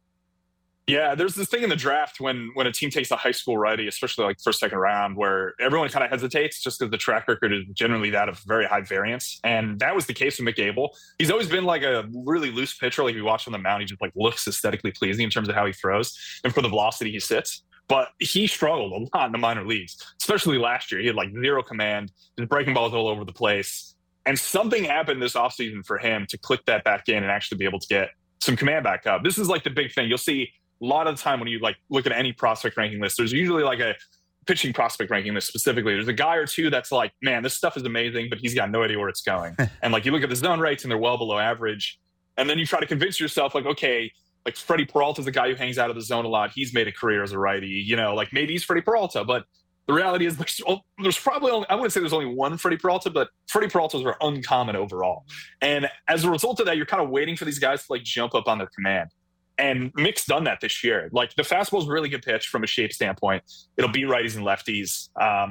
Yeah, there's this thing in the draft when a team takes a high school righty, especially like first, second round, where everyone kind of hesitates just because the track record is generally that of very high variance. And that was the case with Mick Abel. He's always been like a really loose pitcher. Like, if you watch on the mound, he just like looks aesthetically pleasing in terms of how he throws and for the velocity he sits. But he struggled a lot in the minor leagues, especially last year. He had like zero command, his breaking balls all over the place. And something happened this offseason for him to click that back in and actually be able to get some command back up. This is like the big thing. You'll see a lot of the time when you like look at any prospect ranking list, there's usually like a pitching prospect ranking list specifically. There's a guy or two that's like, man, this stuff is amazing, but he's got no idea where it's going. And like, you look at the zone rates and they're well below average. And then you try to convince yourself like, okay, like Freddie Peralta is a guy who hangs out of the zone a lot. He's made a career as a righty, like maybe he's Freddie Peralta, but the reality is there's probably only, I wouldn't say there's only one Freddie Peralta, but Freddie Peraltas are uncommon overall. And as a result of that, you're kind of waiting for these guys to like jump up on their command. And Mick's done that this year. Like, the fastball is really good pitch from a shape standpoint. It'll beat righties and lefties.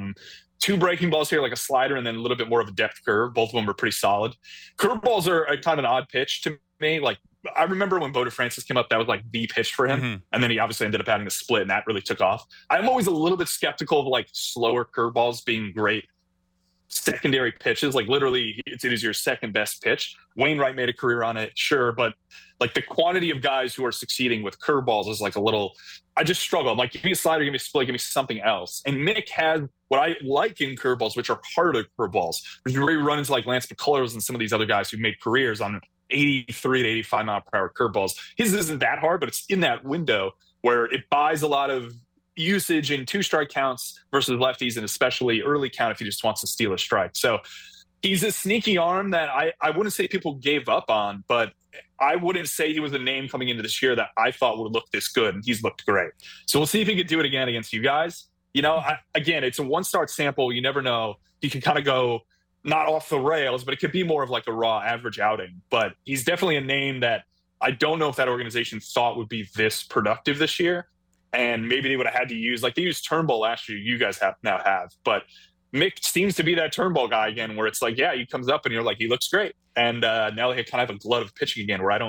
2 breaking balls here, like a slider, and then a little bit more of a depth curve. Both of them are pretty solid. Curveballs are a kind of an odd pitch to me. Like, I remember when Bo DeFrancis came up, that was like the pitch for him. Mm-hmm. And then he obviously ended up having a split, and that really took off. I'm always a little bit skeptical of like slower curveballs being great secondary pitches. Like, literally, it is your second best pitch. Wainwright made a career on it, sure, but like the quantity of guys who are succeeding with curveballs is like a little, I just struggle. I'm like, give me a slider, give me a split, give me something else. And Mick had what I like in curveballs, which are harder curveballs, which where you run into like Lance McCullers and some of these other guys who've made careers on 83 to 85 mile per hour curveballs. His isn't that hard, but it's in that window where it buys a lot of usage in 2-strike counts versus lefties, and especially early count if he just wants to steal a strike. So he's a sneaky arm that I wouldn't say people gave up on, but I wouldn't say he was a name coming into this year that I thought would look this good, and he's looked great. So we'll see if he could do it again against you guys. Again, it's a one-start sample. You never know. He can kind of go not off the rails, but it could be more of like a raw average outing. But he's definitely a name that I don't know if that organization thought would be this productive this year. And maybe they would have had to use, like they used Turnbull last year, you guys now have. But Mick seems to be that Turnbull guy again, where it's like, yeah, he comes up and you're like, he looks great. And now they kind of have a glut of pitching again, where I don't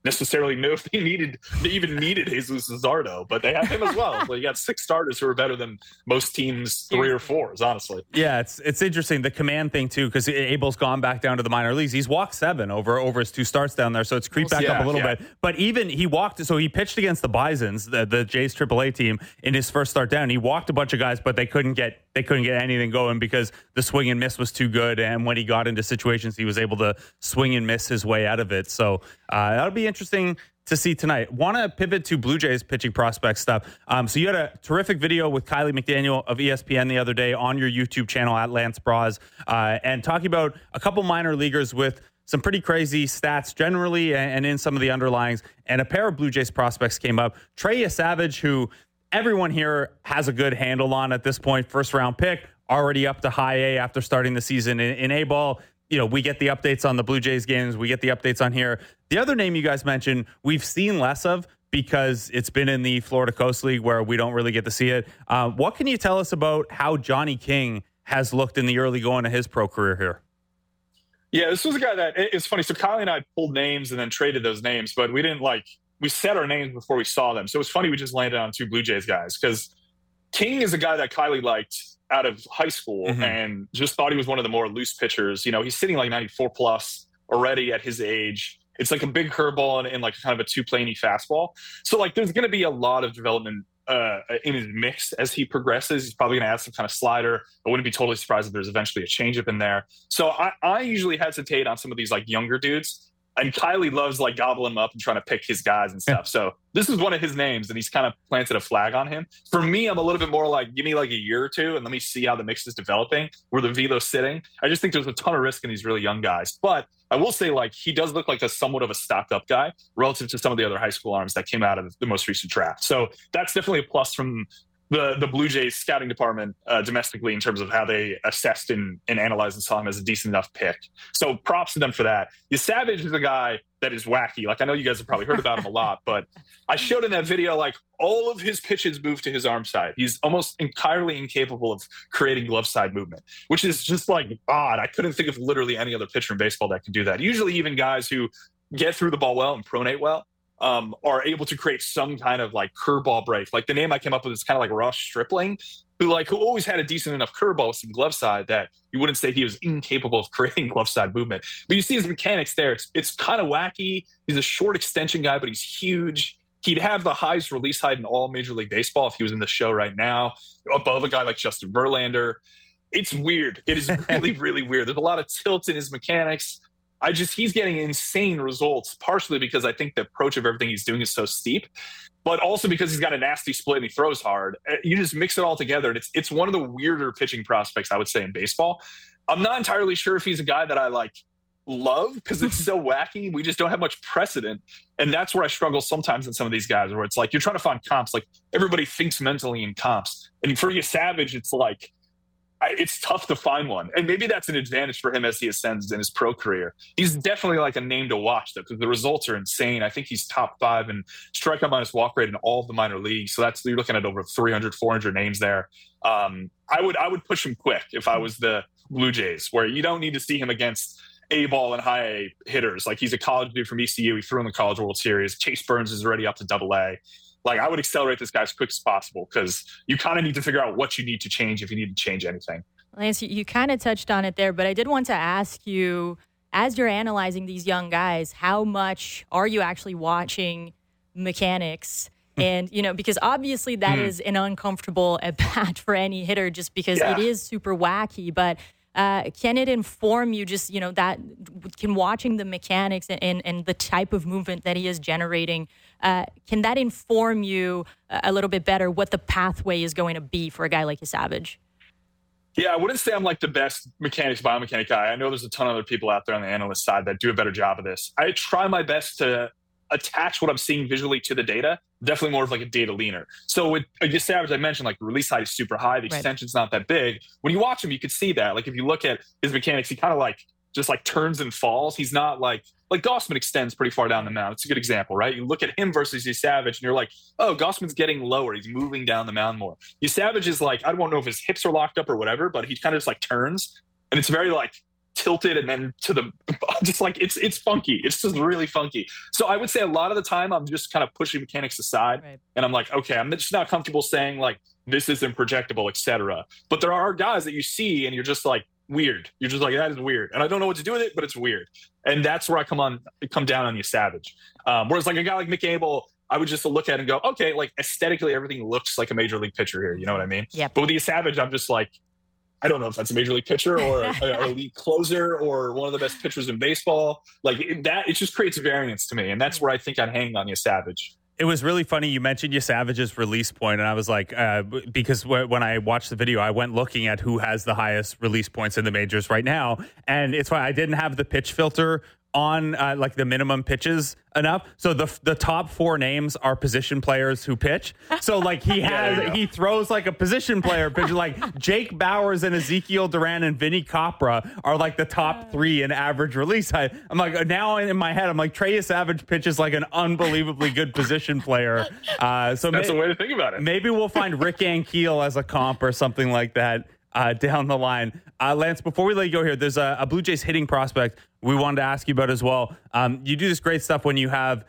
necessarily know if they even needed Jesus Luzardo, but they have him as well. So you got 6 starters who are better than most teams' 3 or 4s, honestly. Yeah, it's interesting, the command thing too, because Abel's gone back down to the minor leagues. He's walked 7 over his 2 starts down there, so it's creeped back up a little bit. But even he pitched against the Bisons, the Jays AAA team, in his first start down. He walked a bunch of guys, but they couldn't get anything going because the swing and miss was too good. And when he got into situations, he was able to swing and miss his way out of it. So that'll be interesting to see tonight. Want to pivot to Blue Jays pitching prospect stuff. So you had a terrific video with Kiley McDaniel of ESPN the other day on your YouTube channel at Lance Braz, and talking about a couple minor leaguers with some pretty crazy stats generally and in some of the underlyings. And a pair of Blue Jays prospects came up. Trey Yesavage, who everyone here has a good handle on at this point, first round pick, already up to high A after starting the season in A ball. You know, we get the updates on the Blue Jays games. We get the updates on here. The other name you guys mentioned, we've seen less of because it's been in the Florida Coast League where we don't really get to see it. What can you tell us about how Johnny King has looked in the early going of his pro career here? Yeah, this was a guy that, it's funny. So Kiley and I pulled names and then traded those names, but we didn't we said our names before we saw them. So it was funny we just landed on 2 Blue Jays guys, because King is a guy that Kiley liked out of high school and just thought he was one of the more loose pitchers. You know, he's sitting like 94 plus already at his age. It's like a big curveball and like kind of a 2-planey fastball. So like there's going to be a lot of development in his mix as he progresses. He's probably going to add some kind of slider. I wouldn't be totally surprised if there's eventually a changeup in there. So I usually hesitate on some of these like younger dudes. And Kiley loves like gobbling them up and trying to pick his guys and stuff. So this is one of his names, and he's kind of planted a flag on him. For me, I'm a little bit more like, give me like a year or 2 and let me see how the mix is developing, where the velo's sitting. I just think there's a ton of risk in these really young guys. But I will say, like, he does look like a somewhat of a stocked up guy relative to some of the other high school arms that came out of the most recent draft. So that's definitely a plus from the Blue Jays scouting department domestically in terms of how they assessed and analyzed and saw him as a decent enough pick. So props to them for that. Yesavage is a guy that is wacky. Like, I know you guys have probably heard about him a lot, but I showed in that video, like, all of his pitches move to his arm side. He's almost entirely incapable of creating glove side movement, which is just like odd. I couldn't think of literally any other pitcher in baseball that can do that. Usually even guys who get through the ball well and pronate well are able to create some kind of like curveball break. Like the name I came up with is kind of like Ross Stripling, who always had a decent enough curveball with some glove side that you wouldn't say he was incapable of creating glove side movement. But you see his mechanics there. It's kind of wacky. He's a short extension guy, but he's huge. He'd have the highest release height in all Major League Baseball if he was in the show right now, above a guy like Justin Verlander. It's weird. It is really, really weird. There's a lot of tilt in his mechanics. He's getting insane results, partially because I think the approach of everything he's doing is so steep, but also because he's got a nasty split and he throws hard. You just mix it all together, and it's one of the weirder pitching prospects, I would say, in baseball. I'm not entirely sure if he's a guy that I love because it's so wacky. We just don't have much precedent, and that's where I struggle sometimes in some of these guys, where it's like you're trying to find comps. Like everybody thinks mentally in comps, and for Yesavage, it's like it's tough to find one. And maybe that's an advantage for him as he ascends in his pro career. He's definitely like a name to watch, though, because the results are insane. I think he's top 5 in strikeout minus walk rate in all of the minor leagues. So you're looking at over 300, 400 names there. I would push him quick if I was the Blue Jays, where you don't need to see him against A-ball and high A hitters. Like he's a college dude from ECU. He threw in the College World Series. Chase Burns is already up to AA. Like, I would accelerate this guy as quick as possible because you kind of need to figure out what you need to change if you need to change anything. Lance, you kind of touched on it there, but I did want to ask you, as you're analyzing these young guys, how much are you actually watching mechanics? And, because obviously that is an uncomfortable at bat for any hitter just because it is super wacky, but can it inform you just, that can watching the mechanics and the type of movement that he is generating, can that inform you a little bit better what the pathway is going to be for a guy like Yesavage? Yeah, I wouldn't say I'm like the best mechanics, biomechanic guy. I know there's a ton of other people out there on the analyst side that do a better job of this. I try my best to attach what I'm seeing visually to the data. Definitely more of like a data leaner. So with Yesavage, I mentioned like the release height is super high. The extension's not that big. When you watch him, you could see that. Like if you look at his mechanics, he kind of just turns and falls. He's not like Gausman extends pretty far down the mound. It's a good example, right? You look at him versus Yesavage and you're like, oh, Gausman's getting lower. He's moving down the mound more. Yesavage is I don't know if his hips are locked up or whatever, but he kind of just turns. And it's very tilted and then to the just like it's funky. It's just really funky. So I would say a lot of the time I'm just kind of pushing mechanics aside, and I'm like, okay, I'm just not comfortable saying like this isn't projectable, etc. But there are guys that you see and you're just like weird. You're just like, that is weird, and I don't know what to do with it, but it's weird. And that's where I come down on you, Savage. Whereas like a guy like Mick Abel, I would just look at it and go, okay, like aesthetically everything looks like a major league pitcher here. You know what I mean? Yep. But with the Savage, I'm just like, I don't know if that's a major league pitcher or a elite closer or one of the best pitchers in baseball. Like it just creates variance to me. And that's where I think I'd hang on you, Savage. It was really funny. You mentioned your Savage's release point, and I was like, because when I watched the video, I went looking at who has the highest release points in the majors right now. And it's why I didn't have the pitch filter on like the minimum pitches enough. So the top 4 names are position players who pitch. So like he throws like a position player pitcher, like Jake Bauers and Ezekiel Duran and Vinny Capra are like the top 3 in average release height. I'm like, now in my head, I'm like, Trey Savage pitches like an unbelievably good position player. So that's a way to think about it. Maybe we'll find Rick Ankiel as a comp or something like that down the line. Lance, before we let you go here, there's a Blue Jays hitting prospect we wanted to ask you about as well. You do this great stuff when you have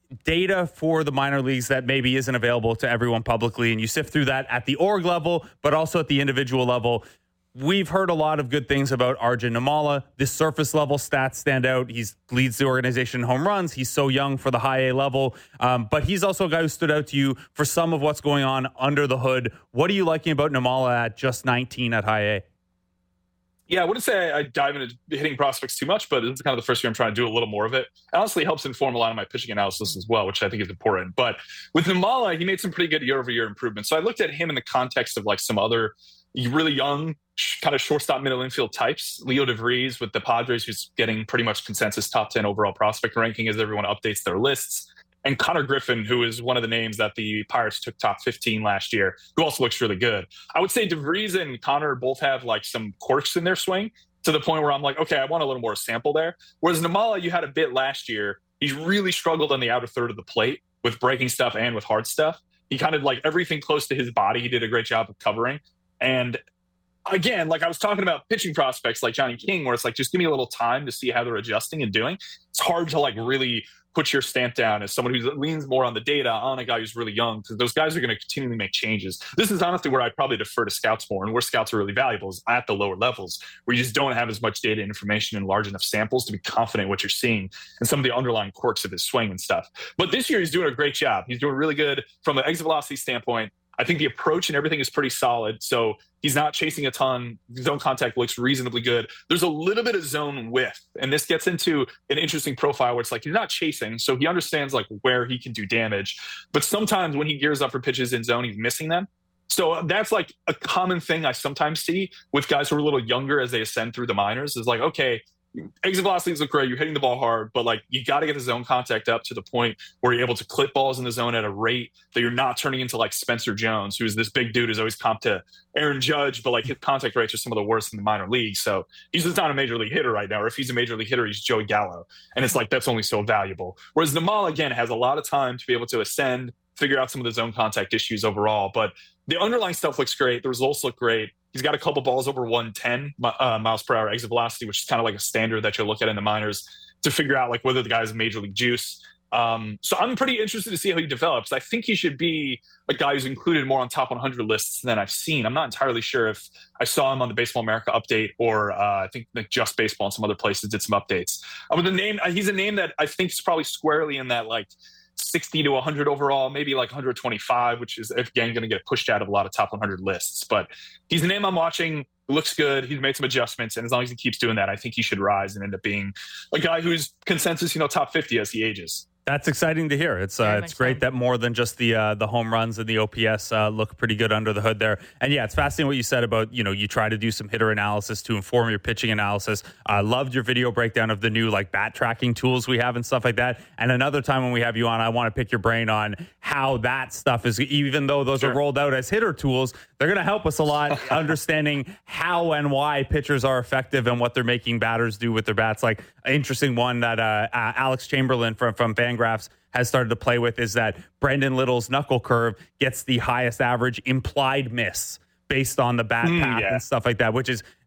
data for the minor leagues that maybe isn't available to everyone publicly, and you sift through that at the org level, but also at the individual level. We've heard a lot of good things about Arjun Nimmala. The surface level stats stand out. He leads the organization in home runs. He's so young for the high A level. But he's also a guy who stood out to you for some of what's going on under the hood. What are you liking about Nimmala at just 19 at high A? Yeah, I wouldn't say I dive into hitting prospects too much, but this is kind of the first year I'm trying to do a little more of it. It honestly helps inform a lot of my pitching analysis as well, which I think is important. But with Nimmala, he made some pretty good year-over-year improvements. So I looked at him in the context of like some other really young kind of shortstop middle infield types. Leo DeVries with the Padres, who's getting pretty much consensus top 10 overall prospect ranking as everyone updates their lists. And Connor Griffin, who is one of the names that the Pirates took top 15 last year, who also looks really good. I would say DeVries and Connor both have like some quirks in their swing to the point where I'm like, okay, I want a little more sample there. Whereas Nimmala, you had a bit last year. He's really struggled on the outer third of the plate with breaking stuff and with hard stuff. He kind of like everything close to his body, he did a great job of covering. And again, like I was talking about pitching prospects like Johnny King, where it's like, just give me a little time to see how they're adjusting and doing. It's hard to like really put your stamp down as someone who leans more on the data on a guy who's really young, because those guys are going to continually make changes. This is honestly where I'd probably defer to scouts more, and where scouts are really valuable is at the lower levels, where you just don't have as much data information and large enough samples to be confident in what you're seeing and some of the underlying quirks of his swing and stuff. But this year he's doing a great job. He's doing really good from an exit velocity standpoint. I think the approach and everything is pretty solid. So he's not chasing a ton. Zone contact looks reasonably good. There's a little bit of zone width. And this gets into an interesting profile where it's like he's not chasing. So he understands like where he can do damage. But sometimes when he gears up for pitches in zone, he's missing them. So that's like a common thing I sometimes see with guys who are a little younger as they ascend through the minors is like, okay, exit velocities look great. You're hitting the ball hard, but like you got to get the zone contact up to the point where you're able to clip balls in the zone at a rate that you're not turning into like Spencer Jones, who's this big dude who's always comped to Aaron Judge, but like his contact rates are some of the worst in the minor leagues. So he's just not a major league hitter right now. Or if he's a major league hitter, he's Joey Gallo. And it's like, that's only so valuable. Whereas Nimmala, again, has a lot of time to be able to ascend, figure out some of the zone contact issues overall. But the underlying stuff looks great. The results look great. He's got a couple balls over 110 miles per hour exit velocity, which is kind of like a standard that you'll look at in the minors to figure out like whether the guy has major league juice. So I'm pretty interested to see how he develops. I think he should be a guy who's included more on top 100 lists than I've seen. I'm not entirely sure if I saw him on the Baseball America update or I think like Just Baseball and some other places did some updates. He's a name that I think is probably squarely in that like 60 to 100 overall, maybe like 125, which is again going to get pushed out of a lot of top 100 lists. But he's a name I'm watching. It looks good. He's made some adjustments, and as long as he keeps doing that, I think he should rise and end up being a guy who's consensus, top 50 as he ages. That's exciting to hear. It's great that more than just the home runs and the OPS look pretty good under the hood there. And yeah, it's fascinating what you said about, you try to do some hitter analysis to inform your pitching analysis. I loved your video breakdown of the new like bat tracking tools we have and stuff like that. And another time when we have you on, I want to pick your brain on how that stuff is, even though those are rolled out as hitter tools, they're going to help us a lot understanding how and why pitchers are effective and what they're making batters do with their bats. Like an interesting one that Alex Chamberlain from Fangraphs has started to play with is that Brendan Little's knuckle curve gets the highest average implied miss based on the bat path and stuff like that, which is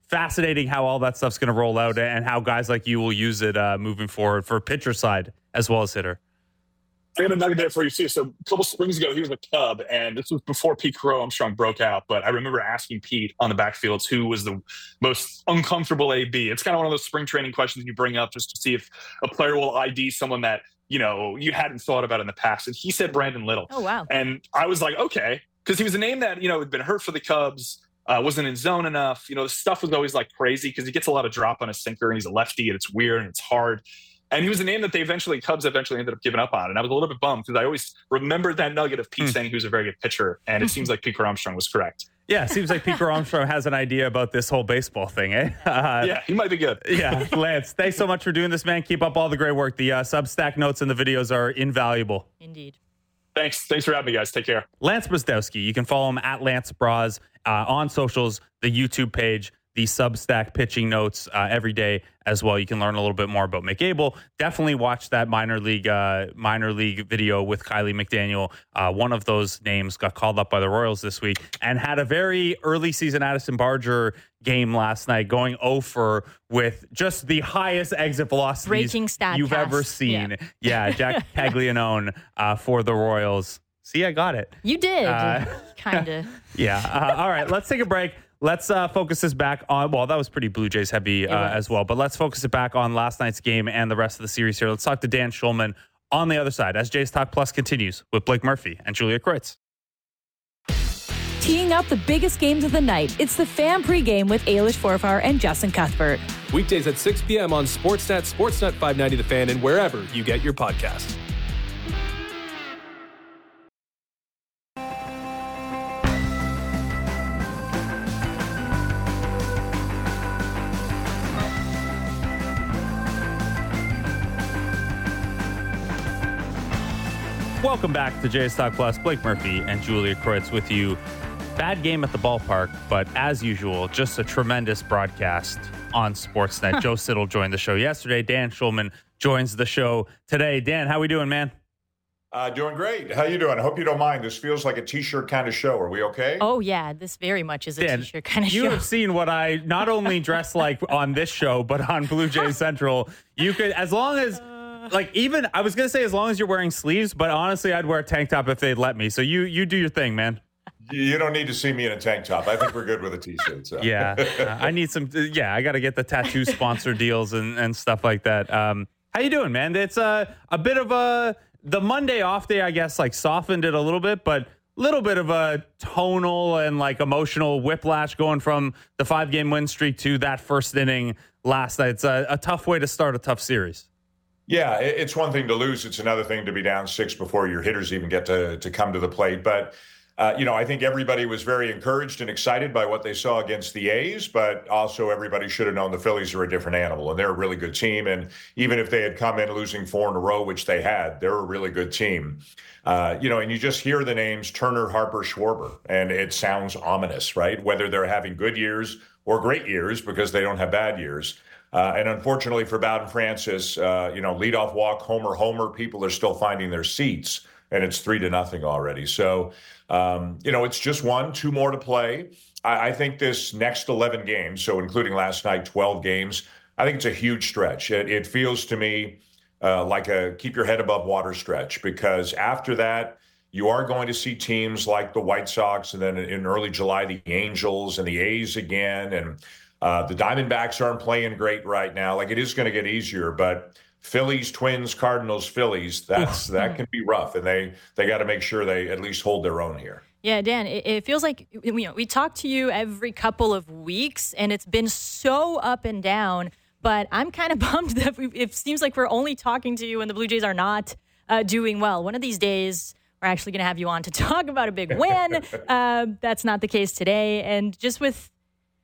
fascinating how all that stuff's going to roll out and how guys like you will use it moving forward for pitcher side as well as hitter. I got a nugget there for you, too. So a couple springs ago, he was a Cub, and this was before Pete Crow Armstrong broke out. But I remember asking Pete on the backfields who was the most uncomfortable AB. It's kind of one of those spring training questions you bring up just to see if a player will ID someone that, you hadn't thought about in the past. And he said Brandon Little. Oh, wow. And I was like, okay, because he was a name that, had been hurt for the Cubs, wasn't in zone enough. The stuff was always like crazy because he gets a lot of drop on his sinker, and he's a lefty, and it's weird and it's hard. And he was a name that Cubs eventually ended up giving up on. And I was a little bit bummed because I always remembered that nugget of Pete saying he was a very good pitcher. And it seems like Pete Armstrong was correct. Yeah, it seems like Pete Armstrong has an idea about this whole baseball thing, eh? Yeah, he might be good. Yeah, Lance, thanks so much for doing this, man. Keep up all the great work. The Substack notes and the videos are invaluable. Indeed. Thanks for having me, guys. Take care. Lance Brozdowski. You can follow him at Lance Braz on socials, the YouTube page, the Substack pitching notes every day as well. You can learn a little bit more about Mick Abel. Definitely watch that minor league video with Kylie McDaniel. One of those names got called up by the Royals this week and had a very early season Addison Barger game last night, going 0-for with just the highest exit velocities breaking stat you've ever seen. Yeah, Jack Caglianone for the Royals. See, I got it. You did. Kind of. Yeah. All right, let's take a break. Let's focus this back on, that was pretty Blue Jays heavy as well, but let's focus it back on last night's game and the rest of the series here. Let's talk to Dan Shulman on the other side as Jays Talk Plus continues with Blake Murphy and Julia Kreutz. Teeing up the biggest games of the night, it's the Fan Pregame with Ailish Forfar and Justin Cuthbert. Weekdays at 6 p.m. on Sportsnet, Sportsnet 590 The Fan, and wherever you get your podcasts. Welcome back to Jays Talk Plus. Blake Murphy and Julia Kreutz with you. Bad game at the ballpark, but as usual, just a tremendous broadcast on Sportsnet. Joe Siddall joined the show yesterday. Dan Shulman joins the show today. Dan, how we doing, man? Doing great. How you doing? I hope you don't mind. This feels like a T-shirt kind of show. Are we okay? Oh, yeah. This very much is a Dan, T-shirt kind of show. You have seen what I not only dress like on this show, but on Blue Jays Central. You could, as long as... I was going to say as long as you're wearing sleeves, but honestly, I'd wear a tank top if they'd let me. So you do your thing, man. You don't need to see me in a tank top. I think we're good with a T-shirt. So. Yeah. I need some, I got to get the tattoo sponsor deals and stuff like that. How you doing, man? It's a bit of the Monday off day, I guess, softened it a little bit, but little bit of a tonal and emotional whiplash going from the 5-game win streak to that first inning last night. It's a tough way to start a tough series. Yeah, it's one thing to lose. It's another thing to be down 6 before your hitters even get to come to the plate. But, I think everybody was very encouraged and excited by what they saw against the A's, but also everybody should have known the Phillies are a different animal, and they're a really good team. And even if they had come in losing 4 in a row, which they had, they're a really good team. And you just hear the names Turner, Harper, Schwarber, and it sounds ominous, right? Whether they're having good years or great years because they don't have bad years. And unfortunately for Bowden Francis, leadoff walk, homer, people are still finding their seats, and it's 3-0 already. So, it's just 2 more to play. I think this next 11 games, so including last night, 12 games, I think it's a huge stretch. It feels to me like a keep your head above water stretch, because after that, you are going to see teams like the White Sox, and then in early July, the Angels and the A's again, and the Diamondbacks aren't playing great right now. It is going to get easier, but Phillies, Twins, Cardinals, Phillies, that can be rough, and they got to make sure they at least hold their own here. Yeah, Dan, it feels like we talk to you every couple of weeks, and it's been so up and down, but I'm kind of bummed that it seems like we're only talking to you when the Blue Jays are not doing well. One of these days, we're actually going to have you on to talk about a big win. That's not the case today, and just with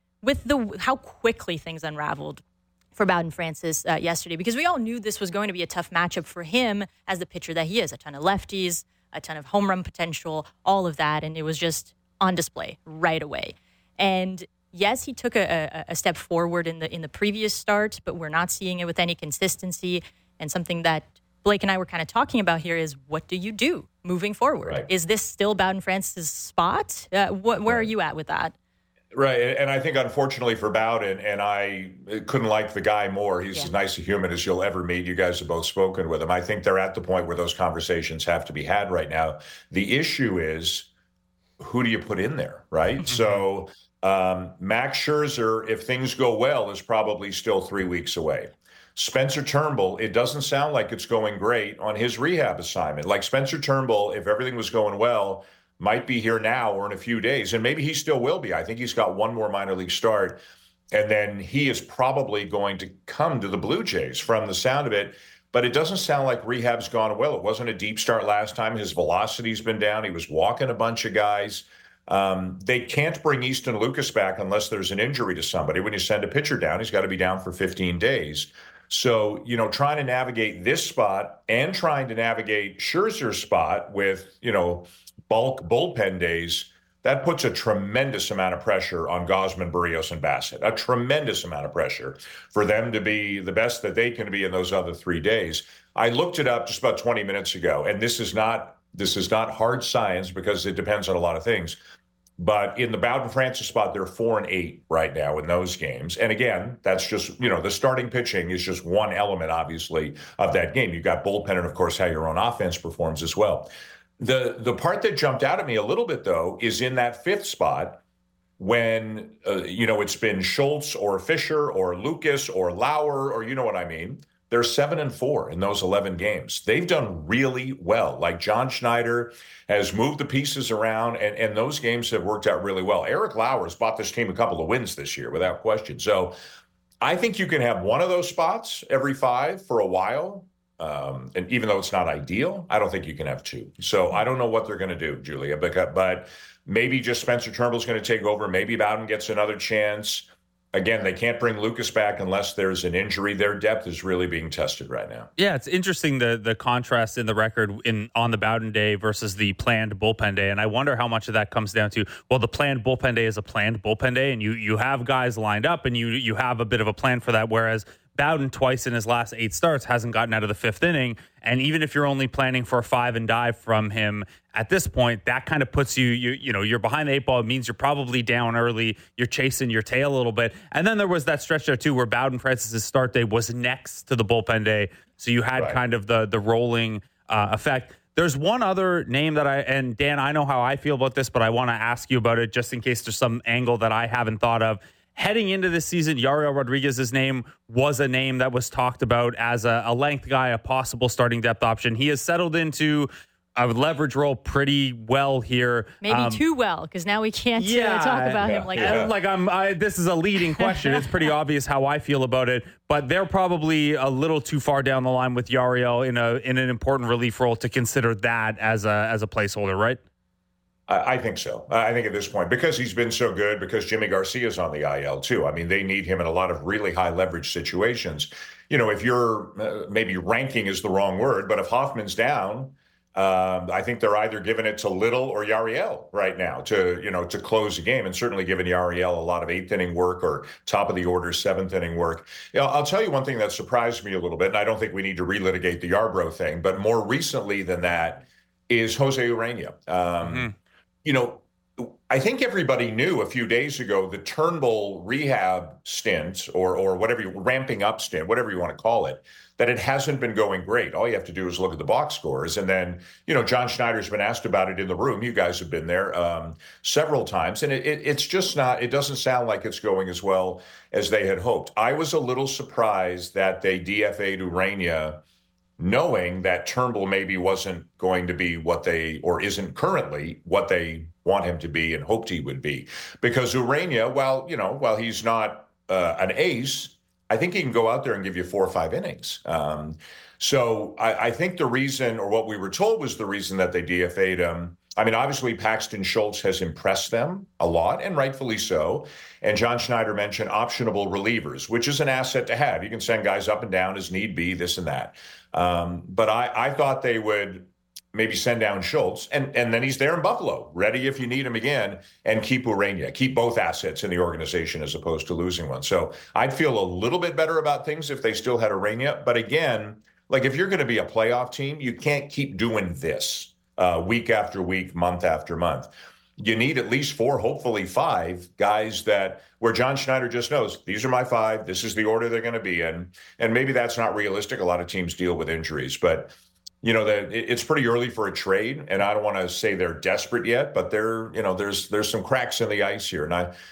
how quickly things unraveled for Bowden Francis yesterday, because we all knew this was going to be a tough matchup for him as the pitcher that he is. A ton of lefties, a ton of home run potential, all of that, and it was just on display right away. And yes, he took a step forward in the previous start, but we're not seeing it with any consistency. And something that Blake and I were kind of talking about here is, what do you do moving forward? Right. Is this still Bowden Francis' spot? Where are you at with that? Right. And I think, unfortunately for Bowden, and I couldn't like the guy more. He's as nice a human as you'll ever meet. You guys have both spoken with him. I think they're at the point where those conversations have to be had right now. The issue is, who do you put in there, right? Mm-hmm. So Max Scherzer, if things go well, is probably still 3 weeks away. Spencer Turnbull, it doesn't sound like it's going great on his rehab assignment. Like Spencer Turnbull, if everything was going well, might be here now or in a few days, and maybe he still will be. I think he's got one more minor league start, and then he is probably going to come to the Blue Jays from the sound of it. But it doesn't sound like rehab's gone well. It wasn't a deep start last time. His velocity's been down. He was walking a bunch of guys. They can't bring Easton Lucas back unless there's an injury to somebody. When you send a pitcher down, he's got to be down for 15 days. So, trying to navigate this spot and trying to navigate Scherzer's spot with, bulk bullpen days, that puts a tremendous amount of pressure on Gausman, Berríos, and Bassett. A tremendous amount of pressure for them to be the best that they can be in those other 3 days. I looked it up just about 20 minutes ago, and this is not hard science because it depends on a lot of things. But in the Bowden-Francis spot, they're 4-8 right now in those games. And again, that's just, the starting pitching is just one element, obviously, of that game. You've got bullpen and, of course, how your own offense performs as well. The part that jumped out at me a little bit, though, is in that 5th spot when, it's been Schultz or Fisher or Lucas or Lauer or you know what I mean. They're 7-4 in those 11 games. They've done really well. Like John Schneider has moved the pieces around, and those games have worked out really well. Eric Lauer's bought this team a couple of wins this year, without question. So I think you can have one of those spots every 5 for a while. And even though it's not ideal, I don't think you can have 2. So I don't know what they're going to do, Julia, but maybe just Spencer Turnbull's going to take over. Maybe Bowden gets another chance. Again, they can't bring Lucas back unless there's an injury. Their depth is really being tested right now. Yeah, it's interesting the contrast in the record on the Bowden day versus the planned bullpen day. And I wonder how much of that comes down to, well, the planned bullpen day is a planned bullpen day, and you have guys lined up and you have a bit of a plan for that, whereas Bowden twice in his last 8 starts hasn't gotten out of the 5th inning. And even if you're only planning for a 5 and dive from him at this point, that kind of puts you're behind the 8 ball. It means you're probably down early. You're chasing your tail a little bit. And then there was that stretch there too where Bowden-Francis' start day was next to the bullpen day. So you had kind of the rolling effect. There's one other name and Dan, I know how I feel about this, but I want to ask you about it just in case there's some angle that I haven't thought of. Heading into this season, Yariel Rodriguez's name was a name that was talked about as a length guy, a possible starting depth option. He has settled into a leverage role pretty well here. Maybe too well, because now we can't talk about him like that. This is a leading question. It's pretty obvious how I feel about it, but they're probably a little too far down the line with Yariel in an important relief role to consider that as a placeholder, right? I think so. I think at this point, because he's been so good, because Jimmy Garcia's on the IL too. I mean, they need him in a lot of really high leverage situations. If you're maybe ranking is the wrong word, but if Hoffman's down, I think they're either giving it to Little or Yariel right now to close the game, and certainly giving Yariel a lot of 8th inning work or top of the order 7th inning work. I'll tell you one thing that surprised me a little bit, and I don't think we need to relitigate the Yarbrough thing, but more recently than that is Jose Urena. I think everybody knew a few days ago the Turnbull rehab stint or whatever, ramping up stint, whatever you want to call it, that it hasn't been going great. All you have to do is look at the box scores. And then, John Schneider's been asked about it in the room. You guys have been there several times. And it's just not, it doesn't sound like it's going as well as they had hoped. I was a little surprised that they DFA'd Urena, knowing that Turnbull maybe wasn't going to be isn't currently what they want him to be and hoped he would be. Because Urena, while he's not an ace, I think he can go out there and give you 4 or 5 innings. So I think the reason, or what we were told was the reason that they DFA'd him, I mean, obviously Paxton Schultz has impressed them a lot, and rightfully so. And John Schneider mentioned optionable relievers, which is an asset to have. You can send guys up and down as need be, this and that. But I thought they would maybe send down Schultz, and then he's there in Buffalo, ready if you need him again, and keep Urena, keep both assets in the organization as opposed to losing one. So I'd feel a little bit better about things if they still had Urena. But again, like if you're going to be a playoff team, you can't keep doing this week after week, month after month. you need at least 4, hopefully 5 guys where John Schneider just knows these are my 5. This is the order they're going to be in. And maybe that's not realistic. A lot of teams deal with injuries, but it's pretty early for a trade, and I don't want to say they're desperate yet, but there's some cracks in the ice here,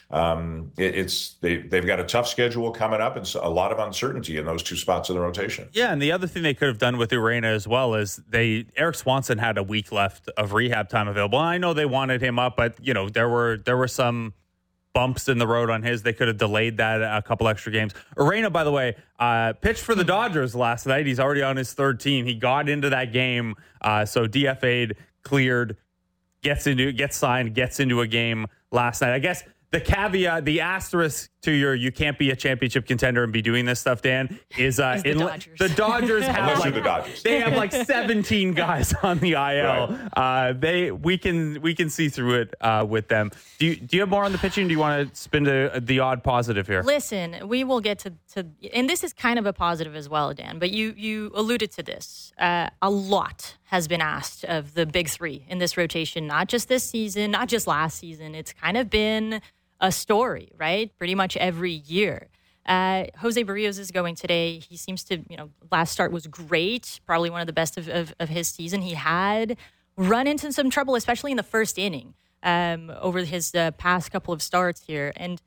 and they've got a tough schedule coming up and a lot of uncertainty in those 2 spots in the rotation. Yeah, and the other thing they could have done with Urena as well is Erik Swanson had a week left of rehab time available. And I know they wanted him up, but there were some bumps in the road on his. They could have delayed that a couple extra games. Urena, by the way, pitched for the Dodgers last night. He's already on his 3rd team. He got into that game, so DFA'd, cleared, gets signed, gets into a game last night. I guess the caveat, the asterisk to you can't be a championship contender and be doing this stuff, Dan, is the Dodgers. The Dodgers have the Dodgers. They have like 17 guys on the IL. Right. We can see through it with them. Do you have more on the pitching? Do you want to spin to the odd positive here? Listen, we will get to and this is kind of a positive as well, Dan, but you alluded to this. A lot has been asked of the big 3 in this rotation, not just this season, not just last season. It's kind of been a story, right? Pretty much every year. Jose Barrios is going today. He seems to, last start was great, probably one of the best of his season. He had run into some trouble, especially in the first inning over his past couple of starts here. And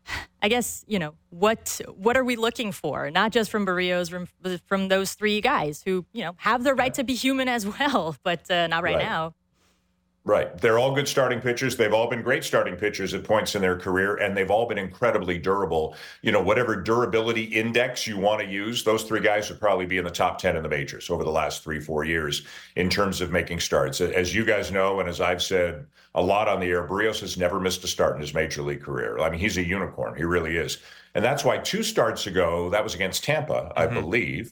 I guess, what are we looking for? Not just from Barrios, from those 3 guys who, have the right to be human as well, but not right now. Right. They're all good starting pitchers. They've all been great starting pitchers at points in their career, and they've all been incredibly durable. Whatever durability index you want to use, those 3 guys would probably be in the top 10 in the majors over the last 3-4 years in terms of making starts. As you guys know, and as I've said a lot on the air, Barrios has never missed a start in his major league career. I mean, he's a unicorn. He really is. And that's why 2 starts ago, that was against Tampa, I believe,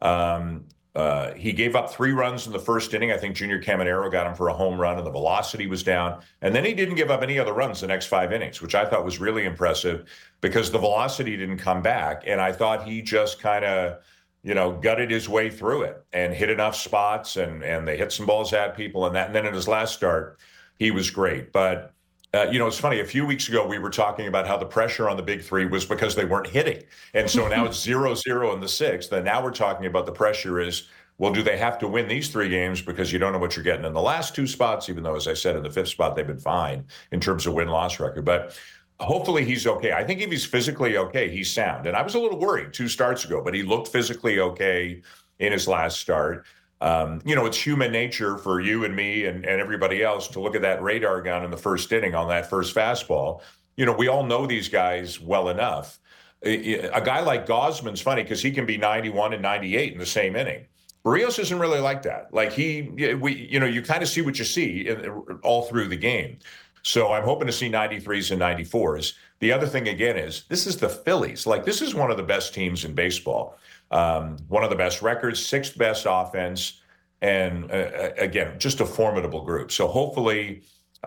he gave up 3 runs in the first inning. I think Junior Caminero got him for a home run, and the velocity was down. And then he didn't give up any other runs the next 5 innings, which I thought was really impressive because the velocity didn't come back. And I thought he just kind of, gutted his way through it and hit enough spots, and they hit some balls at people and that. And then in his last start, he was great. But it's funny. A few weeks ago, we were talking about how the pressure on the big 3 was because they weren't hitting. And so now it's 0-0 in the 6th. And now we're talking about the pressure is, well, do they have to win these 3 games because you don't know what you're getting in the last 2 spots, even though, as I said, in the 5th spot, they've been fine in terms of win-loss record. But hopefully he's okay. I think if he's physically okay, he's sound. And I was a little worried 2 starts ago, but he looked physically okay in his last start. It's human nature for you and me and everybody else to look at that radar gun in the first inning on that first fastball. We all know these guys well enough. A guy like Gausman's funny because he can be 91 and 98 in the same inning. Barrios isn't really like that. Like you kind of see what you see all through the game. So I'm hoping to see 93s and 94s. The other thing, again, is this is the Phillies. Like, this is one of the best teams in baseball. One of the best records, 6th best offense, and again, just a formidable group. So hopefully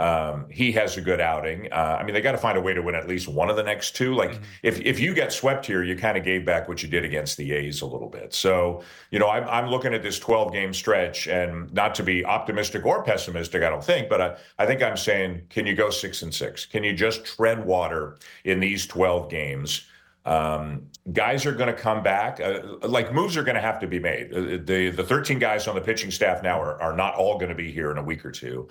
he has a good outing. They got to find a way to win at least one of the next 2. Like, if you get swept here, you kind of gave back what you did against the A's a little bit. So, I'm looking at this 12-game stretch, and not to be optimistic or pessimistic, I don't think, but I think I'm saying, can you go 6-6? Can you just tread water in these 12 games? Guys are going to come back. Moves are going to have to be made. The 13 guys on the pitching staff now are not all going to be here in a week or 2.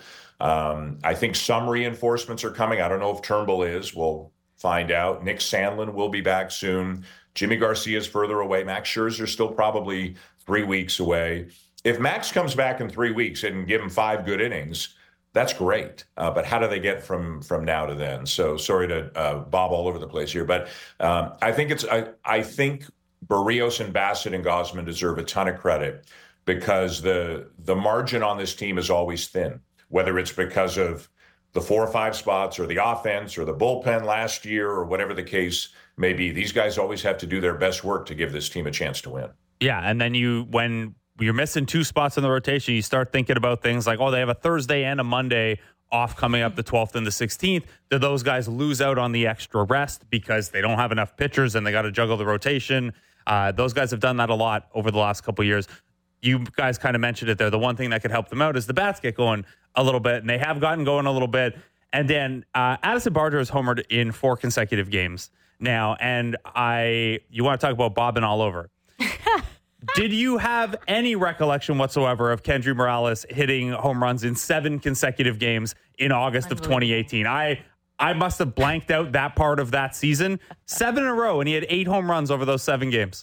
I think some reinforcements are coming. I don't know if Turnbull is. We'll find out. Nick Sandlin will be back soon. Jimmy Garcia is further away. Max Scherzer is still probably 3 weeks away. If Max comes back in 3 weeks and give him 5 good innings, that's great. But how do they get from now to then? So sorry to bob all over the place here, but I think Barrios and Bassett and Gausman deserve a ton of credit because the margin on this team is always thin, whether it's because of the 4 or 5 spots or the offense or the bullpen last year or whatever the case may be. These guys always have to do their best work to give this team a chance to win. Yeah, and then when you're missing 2 spots in the rotation, you start thinking about things like, they have a Thursday and a Monday off coming up, the 12th and the 16th. Do those guys lose out on the extra rest because they don't have enough pitchers and they got to juggle the rotation? Those guys have done that a lot over the last couple of years. You guys kind of mentioned it there. The one thing that could help them out is the bats get going a little bit, and they have gotten going a little bit. And then Addison Barger has homered in 4 consecutive games now. And you want to talk about bobbing all over. Did you have any recollection whatsoever of Kendry Morales hitting home runs in 7 consecutive games in August of 2018? I must have blanked out that part of that season. 7 in a row, and he had 8 home runs over those 7 games.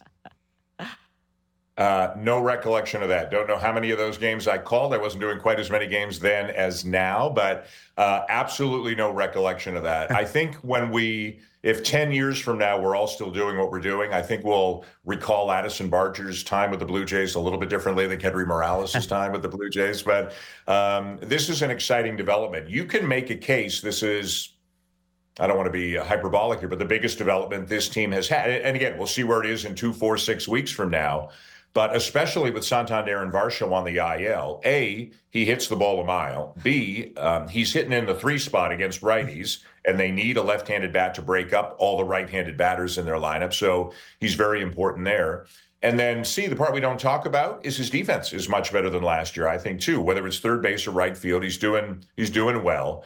No recollection of that. Don't know how many of those games I called. I wasn't doing quite as many games then as now, but absolutely no recollection of that. I think if 10 years from now we're all still doing what we're doing, I think we'll recall Addison Barger's time with the Blue Jays a little bit differently than Kendry Morales' time with the Blue Jays. But this is an exciting development. You can make a case. This is, I don't want to be hyperbolic here, but the biggest development this team has had. And again, we'll see where it is in 2, 4, 6 weeks from now. But especially with Santander and Varsho on the IL, A, he hits the ball a mile. B, he's hitting in the 3 spot against righties, and they need a left-handed bat to break up all the right-handed batters in their lineup. So he's very important there. And then C, the part we don't talk about is his defense is much better than last year, I think, too. Whether it's third base or right field, he's doing well.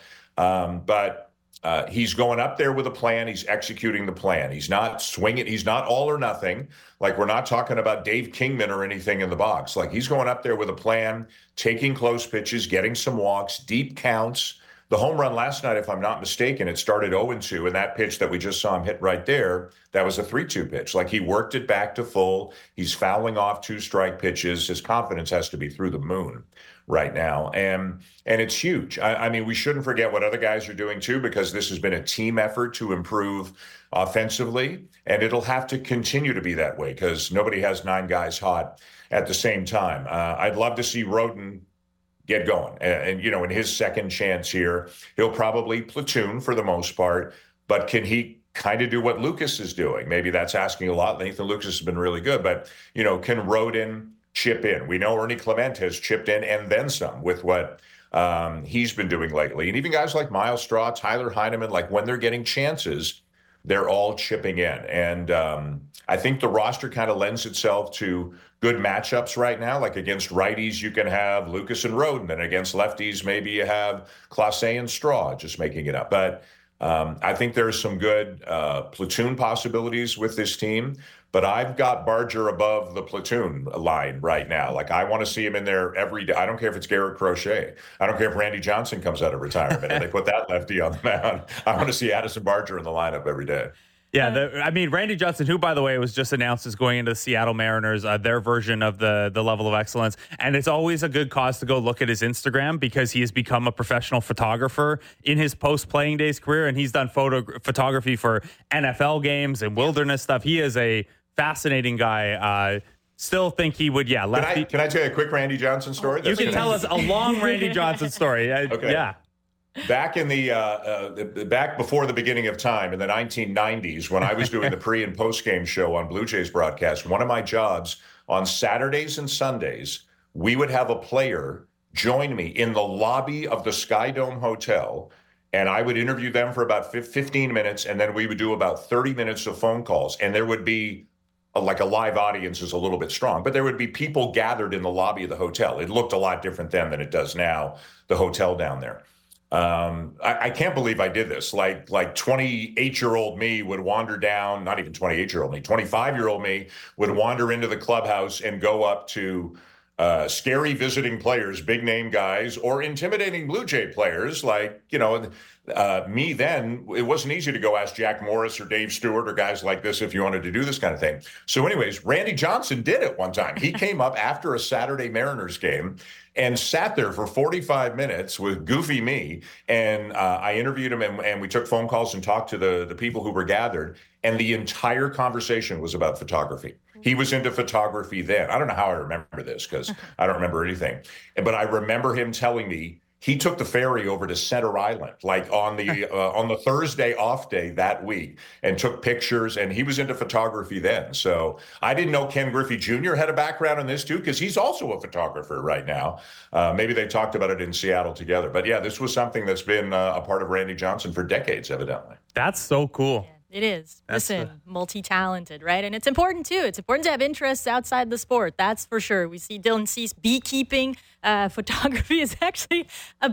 But he's going up there with a plan. He's executing the plan. He's not swinging. He's not all or nothing. Like, we're not talking about Dave Kingman or anything in the box. Like, he's going up there with a plan, taking close pitches, getting some walks, deep counts. The home run last night, if I'm not mistaken, it started 0-2, and that pitch that we just saw him hit right there, that was a 3-2 pitch. Like, he worked it back to full. He's fouling off 2-strike pitches. His confidence has to be through the moon right now. And it's huge. I mean, we shouldn't forget what other guys are doing too, because this has been a team effort to improve offensively, and it'll have to continue to be that way because nobody has 9 guys hot at the same time. I'd love to see Roden get going. And, you know, in his second chance here, he'll probably platoon for the most part, but can he kind of do what Lucas is doing? Maybe that's asking a lot. Nathan Lucas has been really good, but, you know, can Roden chip in? We know Ernie Clement has chipped in and then some with what he's been doing lately. And even guys like Miles Straw, Tyler Heineman, like when they're getting chances, they're all chipping in. And I think the roster kind of lends itself to good matchups right now. Like against righties, you can have Lucas and Roden, and against lefties, maybe you have Clase and Straw, just making it up. But I think there's some good platoon possibilities with this team. But I've got Barger above the platoon line right now. Like, I want to see him in there every day. I don't care if it's Garrett Crochet. I don't care if Randy Johnson comes out of retirement and they put that lefty on the mound. I want to see Addison Barger in the lineup every day. Yeah, Randy Johnson, who, by the way, was just announced as going into the Seattle Mariners, their version of the level of excellence. And it's always a good cause to go look at his Instagram because he has become a professional photographer in his post-playing days career. And he's done photography for NFL games and wilderness stuff. He is a fascinating guy. Still think he would, Can I tell you a quick Randy Johnson story? You can tell us a long Randy Johnson story. Okay. Yeah. Back in back before the beginning of time in the 1990s, when I was doing the pre and post game show on Blue Jays broadcast, one of my jobs on Saturdays and Sundays, we would have a player join me in the lobby of the Sky Dome Hotel, and I would interview them for about 15 minutes, and then we would do about 30 minutes of phone calls, and there would be like a live audience is a little bit strong, but there would be people gathered in the lobby of the hotel. It looked a lot different then than it does now, the hotel down there. I can't believe I did this. Like 28-year-old me would wander down, not even 28-year-old me, 25-year-old me would wander into the clubhouse and go up to scary visiting players, big name guys, or intimidating Blue Jay players. Like, me then, it wasn't easy to go ask Jack Morris or Dave Stewart or guys like this if you wanted to do this kind of thing. So anyways, Randy Johnson did it one time. He came up after a Saturday Mariners game and sat there for 45 minutes with goofy me. And I interviewed him and we took phone calls and talked to the people who were gathered. And the entire conversation was about photography. He was into photography then. I don't know how I remember this because I don't remember anything. But I remember him telling me he took the ferry over to Center Island, like on the Thursday off day that week, and took pictures. And he was into photography then. So I didn't know Ken Griffey Jr. had a background in this too, because he's also a photographer right now. Maybe they talked about it in Seattle together. But yeah, this was something that's been a part of Randy Johnson for decades, evidently. That's so cool. It is. Listen, multi-talented, right? And it's important, too. It's important to have interests outside the sport. That's for sure. We see Dylan Cease beekeeping. Photography is actually a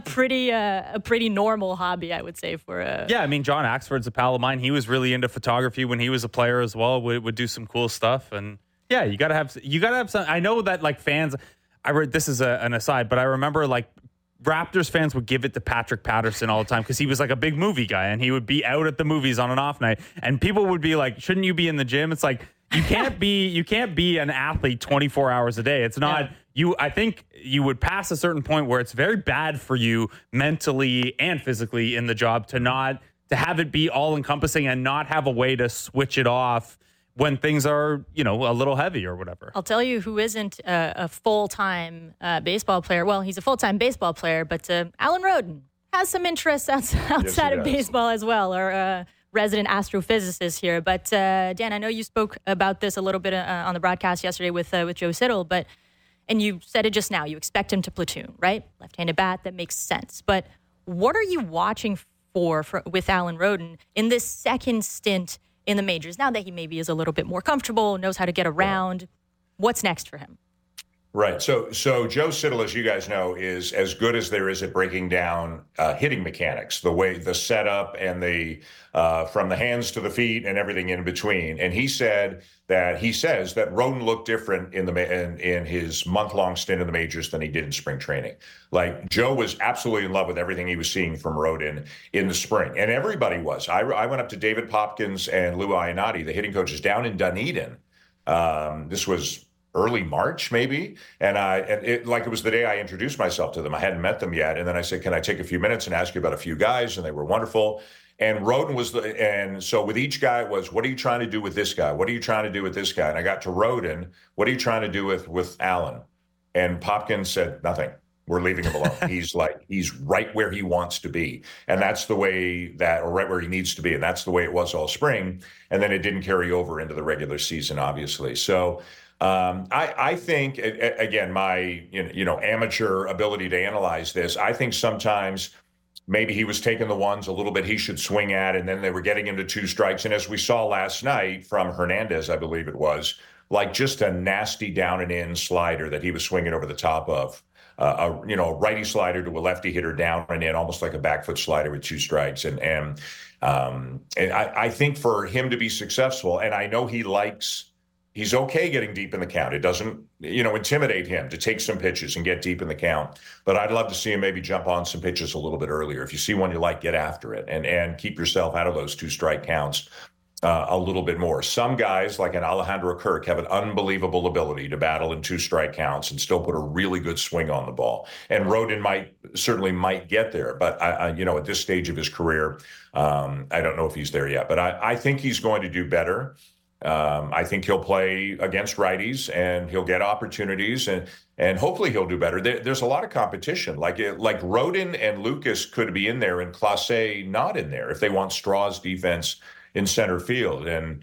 pretty normal hobby, I would say. Yeah, I mean, John Axford's a pal of mine. He was really into photography when he was a player as well. Would do some cool stuff. And yeah, you gotta have some. I know that like fans. This is an aside, but I remember like Raptors fans would give it to Patrick Patterson all the time because he was like a big movie guy and he would be out at the movies on an off night and people would be like, shouldn't you be in the gym? It's like, you can't be an athlete 24 hours a day. It's not I think you would pass a certain point where it's very bad for you mentally and physically in the job to have it be all encompassing and not have a way to switch it off when things are, a little heavy or whatever. I'll tell you who isn't a full-time baseball player. Well, he's a full-time baseball player, but Alan Roden has some interests outside of baseball as well, or resident astrophysicist here. But Dan, I know you spoke about this a little bit on the broadcast yesterday with Joe Siddall, and you said it just now. You expect him to platoon, right? Left-handed bat, that makes sense. But what are you watching for with Alan Roden in this second stint in the majors, now that he maybe is a little bit more comfortable, knows how to get around? What's next for him? Right. So Joe Siddall, as you guys know, is as good as there is at breaking down hitting mechanics, the setup and the from the hands to the feet and everything in between. And he says that Roden looked different in his month-long stint in the majors than he did in spring training. Like Joe was absolutely in love with everything he was seeing from Roden in the spring, and everybody was. I went up to David Popkins and Lou Iannotti, the hitting coaches, down in Dunedin. This was early March, maybe. And it was the day I introduced myself to them. I hadn't met them yet. And then I said, can I take a few minutes and ask you about a few guys? And they were wonderful. And Roden and so with each guy it was, what are you trying to do with this guy? What are you trying to do with this guy? And I got to Roden, what are you trying to do with Alan? And Popkins said, nothing. We're leaving him alone. He's right where he wants to be. And that's the way or right where he needs to be. And that's the way it was all spring. And then it didn't carry over into the regular season, obviously. So I think, again, my amateur ability to analyze this, I think sometimes maybe he was taking the ones a little bit he should swing at, and then they were getting him to two strikes. And as we saw last night from Hernandez, I believe it was, like just a nasty down and in slider that he was swinging over the top of. A righty slider to a lefty hitter down and in, almost like a back foot slider with two strikes. And I think for him to be successful, and I know he's okay getting deep in the count. It doesn't, intimidate him to take some pitches and get deep in the count. But I'd love to see him maybe jump on some pitches a little bit earlier. If you see one you like, get after it and keep yourself out of those two strike counts a little bit more. Some guys, like an Alejandro Kirk, have an unbelievable ability to battle in two strike counts and still put a really good swing on the ball. And Roden certainly might get there. But, at this stage of his career, I don't know if he's there yet. But I think he's going to do better. I think he'll play against righties and he'll get opportunities and hopefully he'll do better. There's a lot of competition. Like Roden and Lucas could be in there and Clase not in there if they want Straw's defense in center field. And,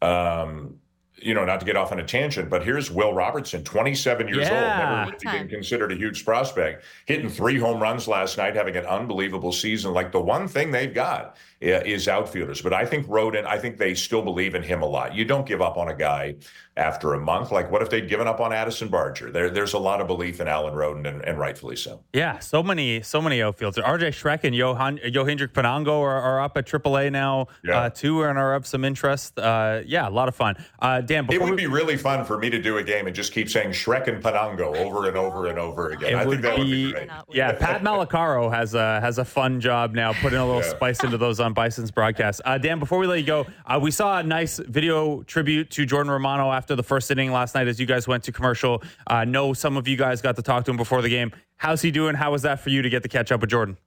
not to get off on a tangent, but here's Will Robertson, 27 years old, never really been considered a huge prospect, hitting 3 home runs last night, having an unbelievable season. Like the one thing they've got is outfielders. But I think Roden, they still believe in him a lot. You don't give up on a guy after a month. Like what if they'd given up on Addison Barger? There's a lot of belief in Alan Roden and rightfully so. Yeah, so many outfielders. RJ Schreck and Yohendrick Panango are up at AAA now, too, and are of some interest. A lot of fun. Dan, it would be really fun for me to do a game and just keep saying Schreck and Panango over and over and over again. I think that would be great. Yeah, Pat Malacaro has a fun job now, putting a little spice into those on Bison's broadcast. Dan, before we let you go, we saw a nice video tribute to Jordan Romano after the first inning last night as you guys went to commercial. Know some of you guys got to talk to him before the game. How's he doing? How was that for you to get to catch up with Jordan?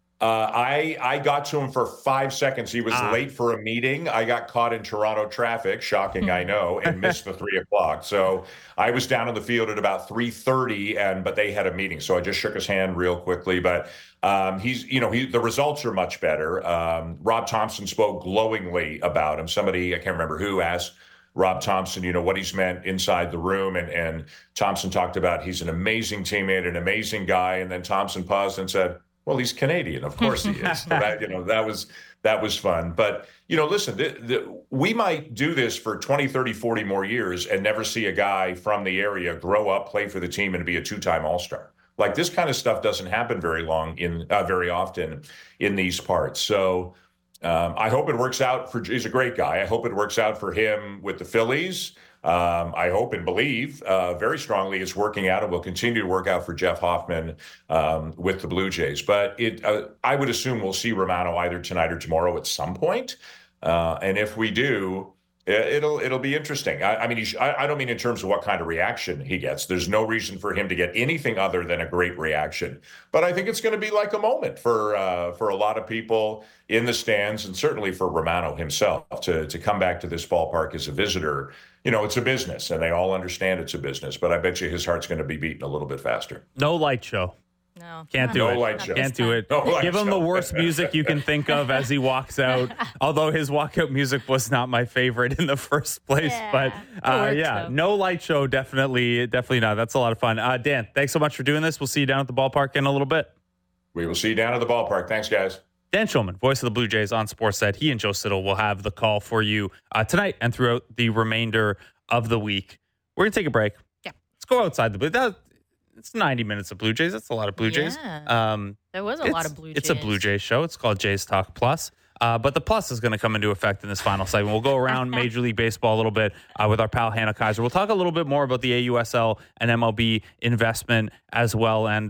I got to him for 5 seconds. He was late for a meeting. I got caught in Toronto traffic, shocking, I know, and missed the 3 o'clock. So I was down in the field at about 3:30, but they had a meeting. So I just shook his hand real quickly. But the results are much better. Rob Thompson spoke glowingly about him. Somebody, I can't remember who, asked Rob Thompson, what he's meant inside the room. And Thompson talked about he's an amazing teammate, an amazing guy. And then Thompson paused and said, Well, he's Canadian, of course he is. So that was fun. But listen, we might do this for 20, 30, 40 more years and never see a guy from the area grow up, play for the team, and be a 2-time All-Star. Like, this kind of stuff doesn't happen very often in these parts. So I hope it works out he's a great guy. I hope it works out for him with the Phillies. I hope and believe very strongly it's working out and will continue to work out for Jeff Hoffman with the Blue Jays. But I would assume we'll see Romano either tonight or tomorrow at some point. And if we do, it'll be interesting. I mean, I don't mean in terms of what kind of reaction he gets. There's no reason for him to get anything other than a great reaction. But I think it's going to be like a moment for a lot of people in the stands, and certainly for Romano himself to come back to this ballpark as a visitor. It's a business, and they all understand it's a business. But I bet you his heart's going to be beating a little bit faster. No light show. No. Can't do it. Light show. Can't do it. Give him the worst music you can think of as he walks out. Although his walkout music was not my favorite in the first place. Yeah, but no light show. Definitely not. That's a lot of fun. Dan, thanks so much for doing this. We'll see you down at the ballpark in a little bit. We will see you down at the ballpark. Thanks, guys. Dan Shulman, voice of the Blue Jays on Sportsnet. He and Joe Siddall will have the call for you tonight and throughout the remainder of the week. We're going to take a break. Yeah. Let's go outside the Blue. It's 90 minutes of Blue Jays. That's a lot of Blue Jays. There was a lot of Blue Jays. It's a Blue Jays show. It's called Jays Talk Plus. But the plus is going to come into effect in this final segment. We'll go around Major League Baseball a little bit with our pal Hannah Kaiser. We'll talk a little bit more about the AUSL and MLB investment as well. And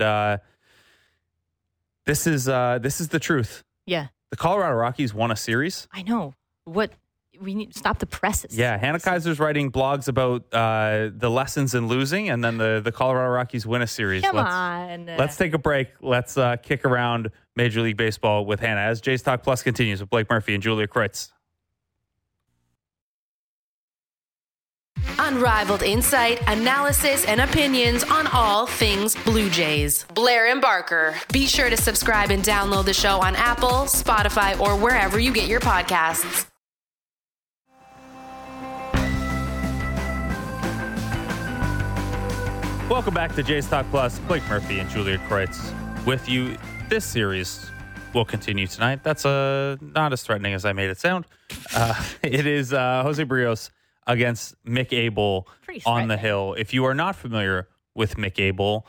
this is the truth. Yeah. The Colorado Rockies won a series. I know. We need to stop the presses. Yeah, Hannah Kaiser's writing blogs about the lessons in losing, and then the Colorado Rockies win a series. Come on. Let's take a break. Let's kick around Major League Baseball with Hannah as Jays Talk Plus continues with Blake Murphy and Julia Kreutz. Unrivaled insight, analysis, and opinions on all things Blue Jays. Blair and Barker. Be sure to subscribe and download the show on Apple, Spotify, or wherever you get your podcasts. Welcome back to Jays Talk Plus. Blake Murphy and Julia Kreutz with you. This series will continue tonight. That's not as threatening as I made it sound. It is Jose Barrios against Mick Abel on the Hill. If you are not familiar with Mick Abel,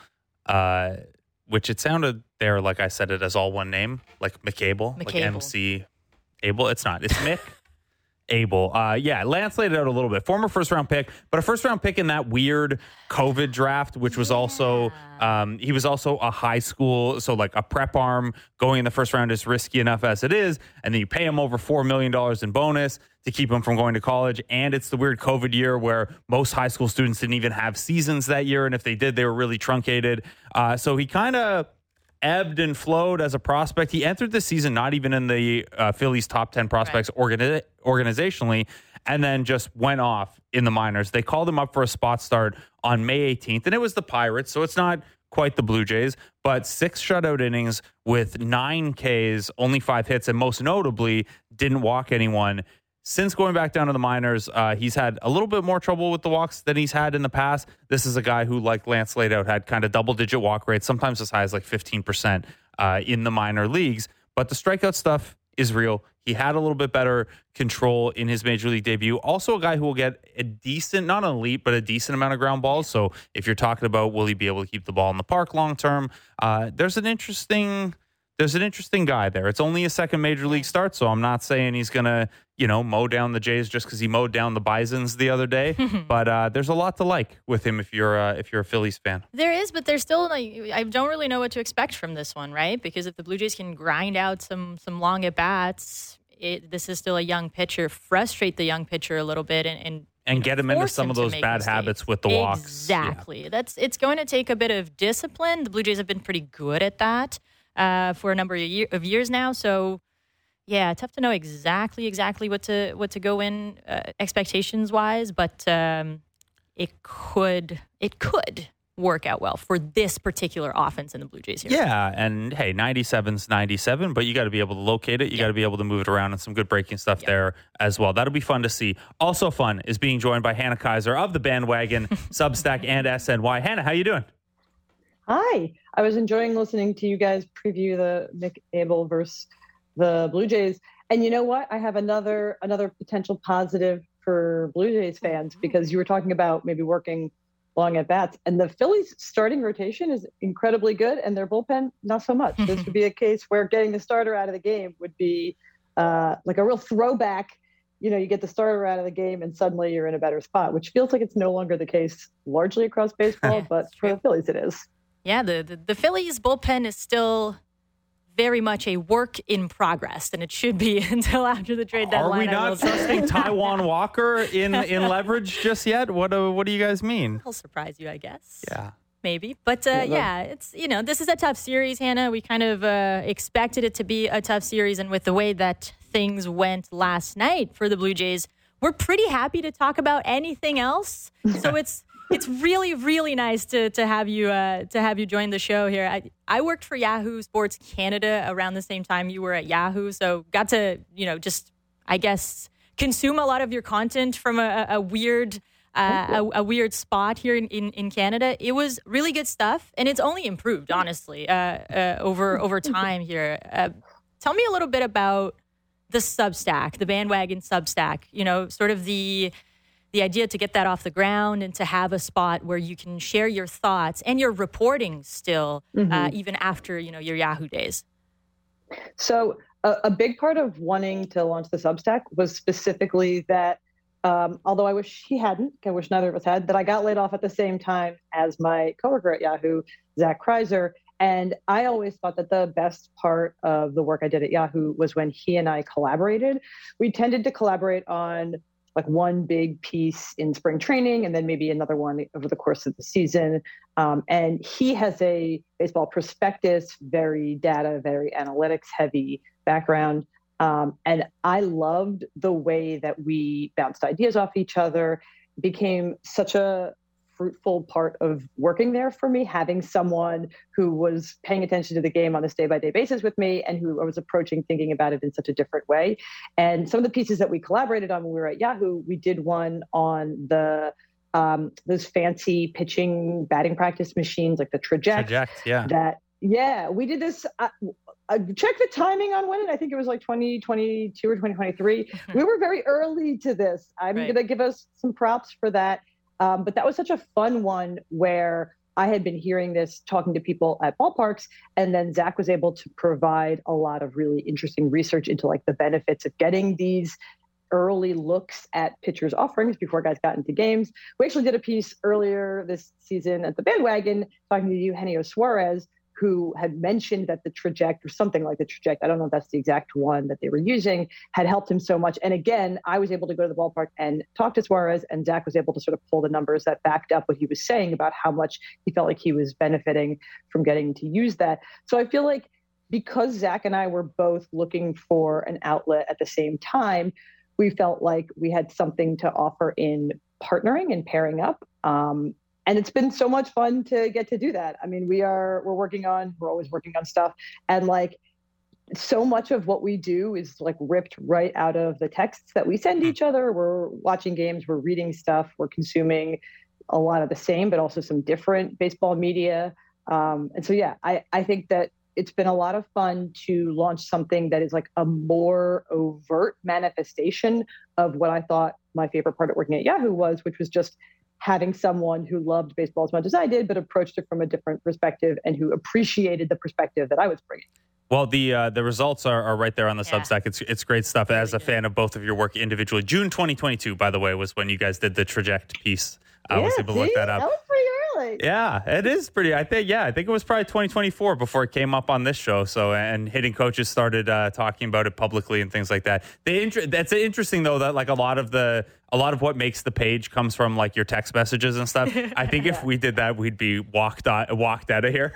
which it sounded there like I said it as all one name, like McAble, like MC Abel. It's not. It's Mick Abel. Lance laid it out a little bit. Former first-round pick, but a first-round pick in that weird COVID draft, which was also, he was also a high school, so like a prep arm. Going in the first round is risky enough as it is, and then you pay him over $4 million in bonus to keep him from going to college, and it's the weird COVID year where most high school students didn't even have seasons that year, and if they did, they were really truncated. So he kind of ebbed and flowed as a prospect. He entered the season not even in the Phillies top 10 prospects organizationally, and then just went off in the minors. They called him up for a spot start on May 18th, and it was the Pirates, so it's not quite the Blue Jays, but 6 shutout innings with 9 Ks, only 5 hits, and most notably, didn't walk anyone. Since going back down to the minors, he's had a little bit more trouble with the walks than he's had in the past. This is a guy who, like Lance laid out, had kind of double-digit walk rates, sometimes as high as like 15% in the minor leagues. But the strikeout stuff is real. He had a little bit better control in his major league debut. Also a guy who will get a decent, not an elite, but a decent amount of ground balls. So if you're talking about will he be able to keep the ball in the park long-term, there's an interesting guy there. It's only a second major league start, so I'm not saying he's going to, mow down the Jays just because he mowed down the Bisons the other day. But there's a lot to like with him if you're a Phillies fan. There is, but there's still, I don't really know what to expect from this one, right? Because if the Blue Jays can grind out some long at-bats, this is still a young pitcher, frustrate the young pitcher a little bit and get him into some of those bad habits with the walks. Exactly. Yeah. It's going to take a bit of discipline. The Blue Jays have been pretty good at that for a number of years now. So, yeah, tough to know exactly what to go in expectations wise, but it could work out well for this particular offense in the Blue Jays here. Yeah, and hey, 97's 97, but you got to be able to locate it. You got to be able to move it around, and some good breaking stuff there as well. That'll be fun to see. Also fun is being joined by Hannah Kaiser of the Bandwagon, Substack, and SNY. Hannah, how you doing? Hi. I was enjoying listening to you guys preview the Mick Abel versus the Blue Jays. And you know what? I have another potential positive for Blue Jays fans, because you were talking about maybe working long at bats, and the Phillies starting rotation is incredibly good, and their bullpen not so much. This would be a case where getting the starter out of the game would be like a real throwback. You know, you get the starter out of the game and suddenly you're in a better spot, which feels like it's no longer the case largely across baseball, but for the Phillies it is. Yeah, the Phillies bullpen is still very much a work in progress, and it should be until after the trade deadline. Are we not trusting Taijuan Walker in leverage just yet? What do you guys mean? I'll surprise you, I guess. Yeah. Maybe. But yeah, it's, this is a tough series, Hannah. We kind of expected it to be a tough series. And with the way that things went last night for the Blue Jays, we're pretty happy to talk about anything else. So it's really, really nice to have you join the show here. I worked for Yahoo Sports Canada around the same time you were at Yahoo. So got to, just, I guess, consume a lot of your content from a weird spot here in Canada. It was really good stuff, and it's only improved, honestly, over time here. Tell me a little bit about the Substack, the Bandwagon Substack. Sort of the idea to get that off the ground and to have a spot where you can share your thoughts and your reporting still, even after your Yahoo days. So a big part of wanting to launch the Substack was specifically that. Although I wish he hadn't, I wish neither of us had, that I got laid off at the same time as my coworker at Yahoo, Zach Kreiser. And I always thought that the best part of the work I did at Yahoo was when he and I collaborated. We tended to collaborate on like one big piece in spring training and then maybe another one over the course of the season. And he has a baseball prospectus, very data, very analytics heavy background. And I loved the way that we bounced ideas off each other. It became such a fruitful part of working there for me, having someone who was paying attention to the game on this day-by-day basis with me and who I was approaching thinking about it in such a different way. And some of the pieces that we collaborated on when we were at Yahoo, we did one on the those fancy pitching batting practice machines like the Traject. Yeah. We did this. Check the timing on when, I think it was like 2022 or 2023. We were very early to this. I'm going to give us some props for that. But that was such a fun one where I had been hearing this, talking to people at ballparks, and then Zach was able to provide a lot of really interesting research into like the benefits of getting these early looks at pitchers' offerings before guys got into games. We actually did a piece earlier this season at the Bandwagon talking to Eugenio Suarez, who had mentioned that the Traject or something like the Traject, I don't know if that's the exact one that they were using, had helped him so much. And again, I was able to go to the ballpark and talk to Suarez, and Zach was able to sort of pull the numbers that backed up what he was saying about how much he felt like he was benefiting from getting to use that. So I feel like because Zach and I were both looking for an outlet at the same time, we felt like we had something to offer in partnering and pairing up. And it's been so much fun to get to do that. I mean, we're always working on stuff. And like so much of what we do is like ripped right out of the texts that we send each other. We're watching games, we're reading stuff, we're consuming a lot of the same, but also some different baseball media. And so, yeah, I think that it's been a lot of fun to launch something that is like a more overt manifestation of what I thought my favorite part of working at Yahoo was, which was just having someone who loved baseball as much as I did, but approached it from a different perspective and who appreciated the perspective that I was bringing. Well, the results are right there on the Substack. It's great stuff. As a fan of both of your work individually, June 2022, by the way, was when you guys did the Traject piece. I was able to look that up. That was pretty early. Yeah, it is pretty. I think it was probably 2024 before it came up on this show. So, and Hitting Coaches started talking about it publicly and things like that. That's interesting though, that like a lot of what makes the page comes from like your text messages and stuff. I think if we did that, we'd be walked out of here.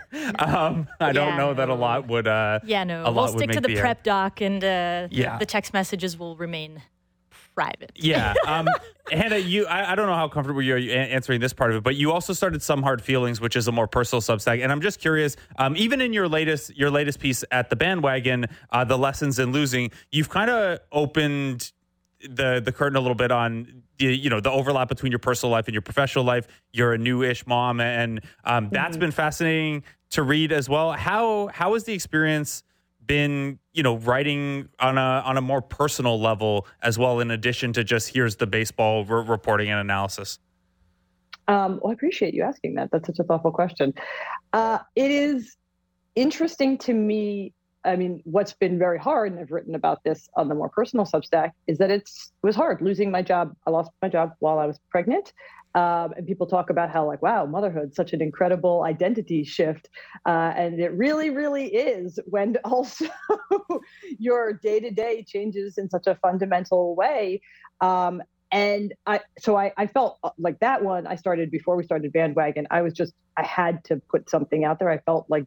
I don't know that a lot would. We'll stick to the prep doc, and the text messages will remain private. Yeah. Hannah, I don't know how comfortable you're answering this part of it, but you also started Some Hard Feelings, which is a more personal Substack. And I'm just curious, even in your latest piece at the Bandwagon, The Lessons in Losing, you've kind of opened the curtain a little bit on the overlap between your personal life and your professional life. You're a new-ish mom, and that's been fascinating to read as well. How has the experience been, writing on a more personal level as well, in addition to just here's the baseball reporting and analysis? Well, I appreciate you asking that. That's such a thoughtful question. It is interesting to me. I mean, what's been very hard, and I've written about this on the more personal Substack, is that it was hard losing my job. I lost my job while I was pregnant. And people talk about how, like, wow, motherhood, such an incredible identity shift. And it really, really is, when also your day-to-day changes in such a fundamental way. And I felt like that one I started before we started Bandwagon. I had to put something out there. I felt like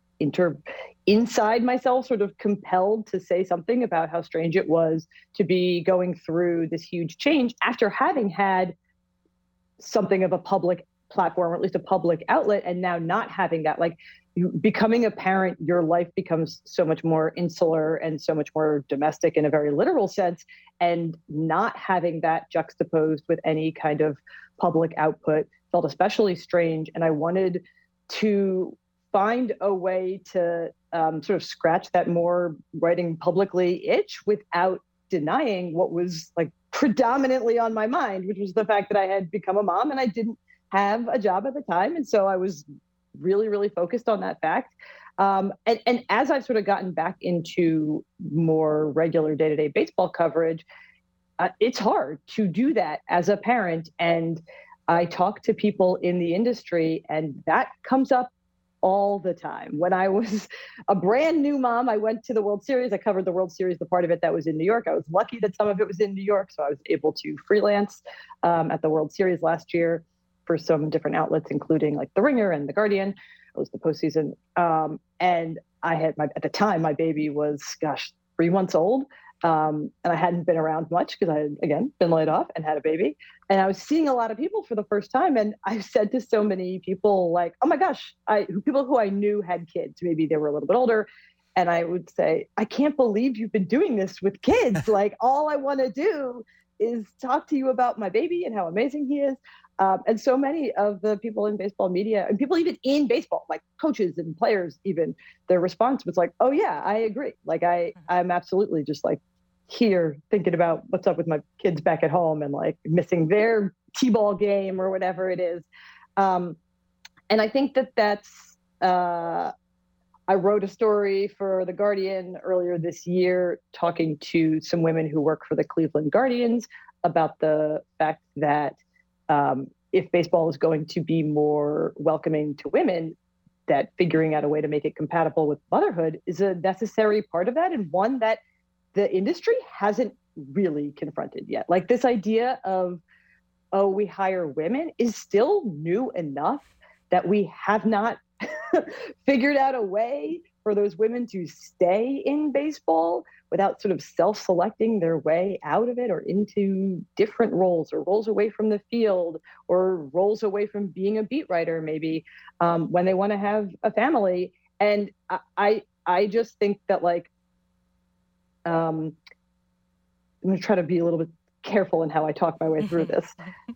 inside myself, sort of compelled to say something about how strange it was to be going through this huge change after having had something of a public platform, or at least a public outlet, and now not having that. Like, becoming a parent, your life becomes so much more insular and so much more domestic in a very literal sense, and not having that juxtaposed with any kind of public output felt especially strange. And I wanted to find a way to sort of scratch that more writing publicly itch without denying what was like predominantly on my mind, which was the fact that I had become a mom and I didn't have a job at the time. And so I was really, really focused on that fact. And as I've sort of gotten back into more regular day-to-day baseball coverage, it's hard to do that as a parent. And I talk to people in the industry, and that comes up all the time. When I was a brand new mom, I went to the World Series. I covered the World Series, the part of it that was in New York. I was lucky that some of it was in New York, so I was able to freelance at the World Series last year for some different outlets, including like The Ringer and The Guardian. It was the postseason. And I had at the time, my baby was, 3 months old. And I hadn't been around much because I had, again, been laid off and had a baby. And I was seeing a lot of people for the first time. And I said to so many people, like, oh my gosh, people who I knew had kids, maybe they were a little bit older. And I would say, I can't believe you've been doing this with kids. Like, all I want to do is talk to you about my baby and how amazing he is. And so many of the people in baseball media, and people even in baseball, like coaches and players, even, their response was like, oh yeah, I agree. Like, I'm absolutely just like here thinking about what's up with my kids back at home and like missing their t-ball game or whatever it is. And I think that's, I wrote a story for The Guardian earlier this year talking to some women who work for the Cleveland Guardians about the fact that if baseball is going to be more welcoming to women, that figuring out a way to make it compatible with motherhood is a necessary part of that, and one that the industry hasn't really confronted yet. Like, this idea of, oh, we hire women is still new enough that we have not figured out a way for those women to stay in baseball without sort of self-selecting their way out of it or into different roles, or roles away from the field, or roles away from being a beat writer, maybe, when they want to have a family. And I just think that, like, I'm going to try to be a little bit careful in how I talk my way through this.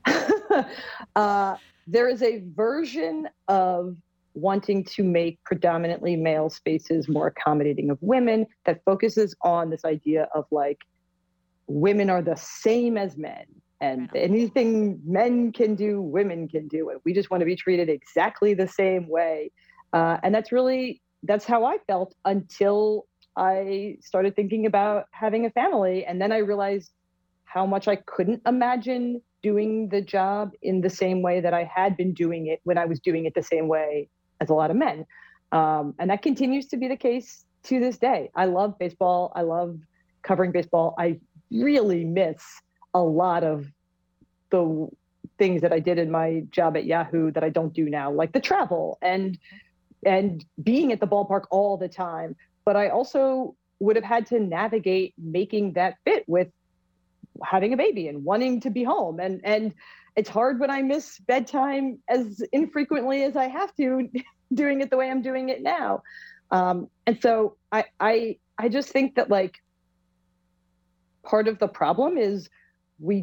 There is a version of wanting to make predominantly male spaces more accommodating of women that focuses on this idea of, like, women are the same as men, and anything men can do, women can do it. We just want to be treated exactly the same way. And that's how I felt until I started thinking about having a family. And then I realized how much I couldn't imagine doing the job in the same way that I had been doing it when I was doing it the same way as a lot of men. And that continues to be the case to this day. I love baseball. I love covering baseball. I really miss a lot of the things that I did in my job at Yahoo that I don't do now, like the travel and being at the ballpark all the time. But I also would have had to navigate making that fit with having a baby and wanting to be home. And it's hard when I miss bedtime as infrequently as I have to, doing it the way I'm doing it now. And so I just think that, like, part of the problem is we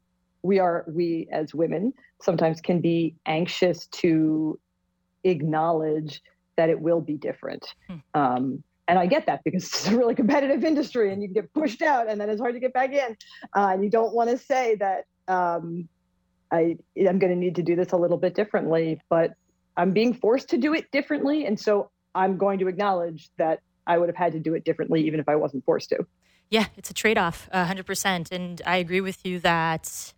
as women sometimes can be anxious to acknowledge that it will be different. And I get that because it's a really competitive industry and you can get pushed out and then it's hard to get back in. And you don't want to say that I'm going to need to do this a little bit differently, but I'm being forced to do it differently. And so I'm going to acknowledge that I would have had to do it differently even if I wasn't forced to. Yeah, it's a trade-off, 100%. And I agree with you that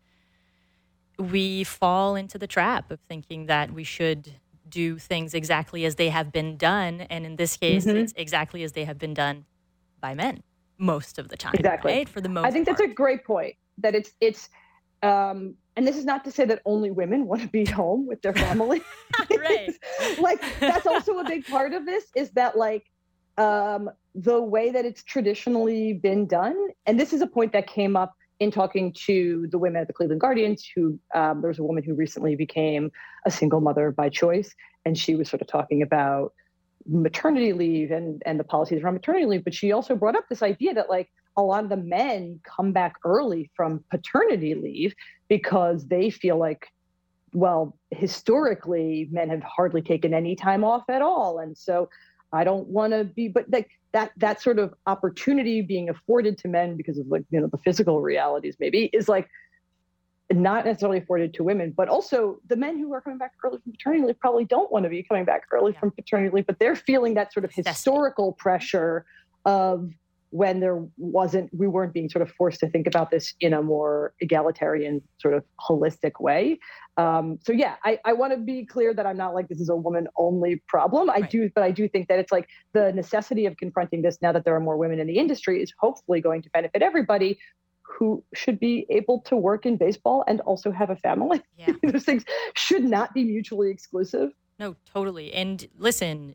we fall into the trap of thinking that we should do things exactly as they have been done. And in this case, it's exactly as they have been done by men most of the time. Exactly. Right? For the most I think that's a great point, that it's and this is not to say that only women want to be home with their family. Right. Like, that's also a big part of this, is that like the way that it's traditionally been done. And this is a point that came up in talking to the women at the Cleveland Guardians, who there was a woman who recently became a single mother by choice. And she was sort of talking about maternity leave and the policies around maternity leave. But she also brought up this idea that like a lot of the men come back early from paternity leave because they feel like, well, historically, men have hardly taken any time off at all. And so I don't want to be, but like that sort of opportunity being afforded to men because of like, you know, the physical realities maybe is like not necessarily afforded to women, but also the men who are coming back early from paternity leave probably don't want to be coming back early from paternity leave, but they're feeling that sort of historical pressure of when we weren't being sort of forced to think about this in a more egalitarian sort of holistic way. So yeah, I want to be clear that I'm not like, this is a woman only problem. But I do think that it's like the necessity of confronting this now that there are more women in the industry is hopefully going to benefit everybody who should be able to work in baseball and also have a family. Yeah. Those things should not be mutually exclusive. No, totally. And listen,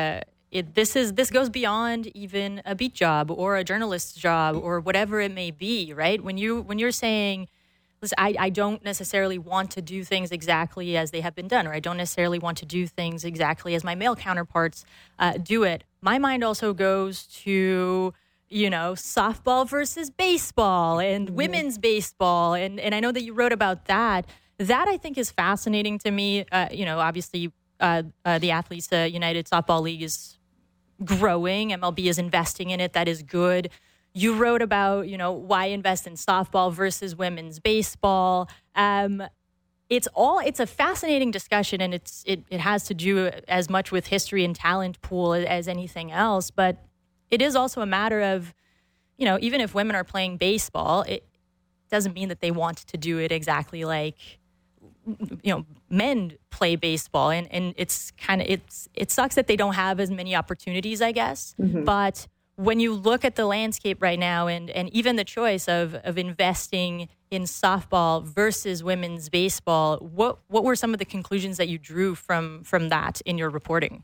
this goes beyond even a beat job or a journalist's job or whatever it may be, right? When you're saying, listen, I don't necessarily want to do things exactly as they have been done, or I don't necessarily want to do things exactly as my male counterparts do it. My mind also goes to, you know, softball versus baseball and women's baseball. And I know that you wrote about that. That I think is fascinating to me. You know, obviously the Athletes United Softball League is growing. MLB is investing in it. That is good. You wrote about, you know, why invest in softball versus women's baseball. It's a fascinating discussion, and it has to do as much with history and talent pool as anything else. But it is also a matter of, you know, even if women are playing baseball, it doesn't mean that they want to do it exactly like, you know, men play baseball. And it's kind of, it sucks that they don't have as many opportunities, I guess. Mm-hmm. But when you look at the landscape right now and even the choice of investing in softball versus women's baseball, what were some of the conclusions that you drew from that in your reporting?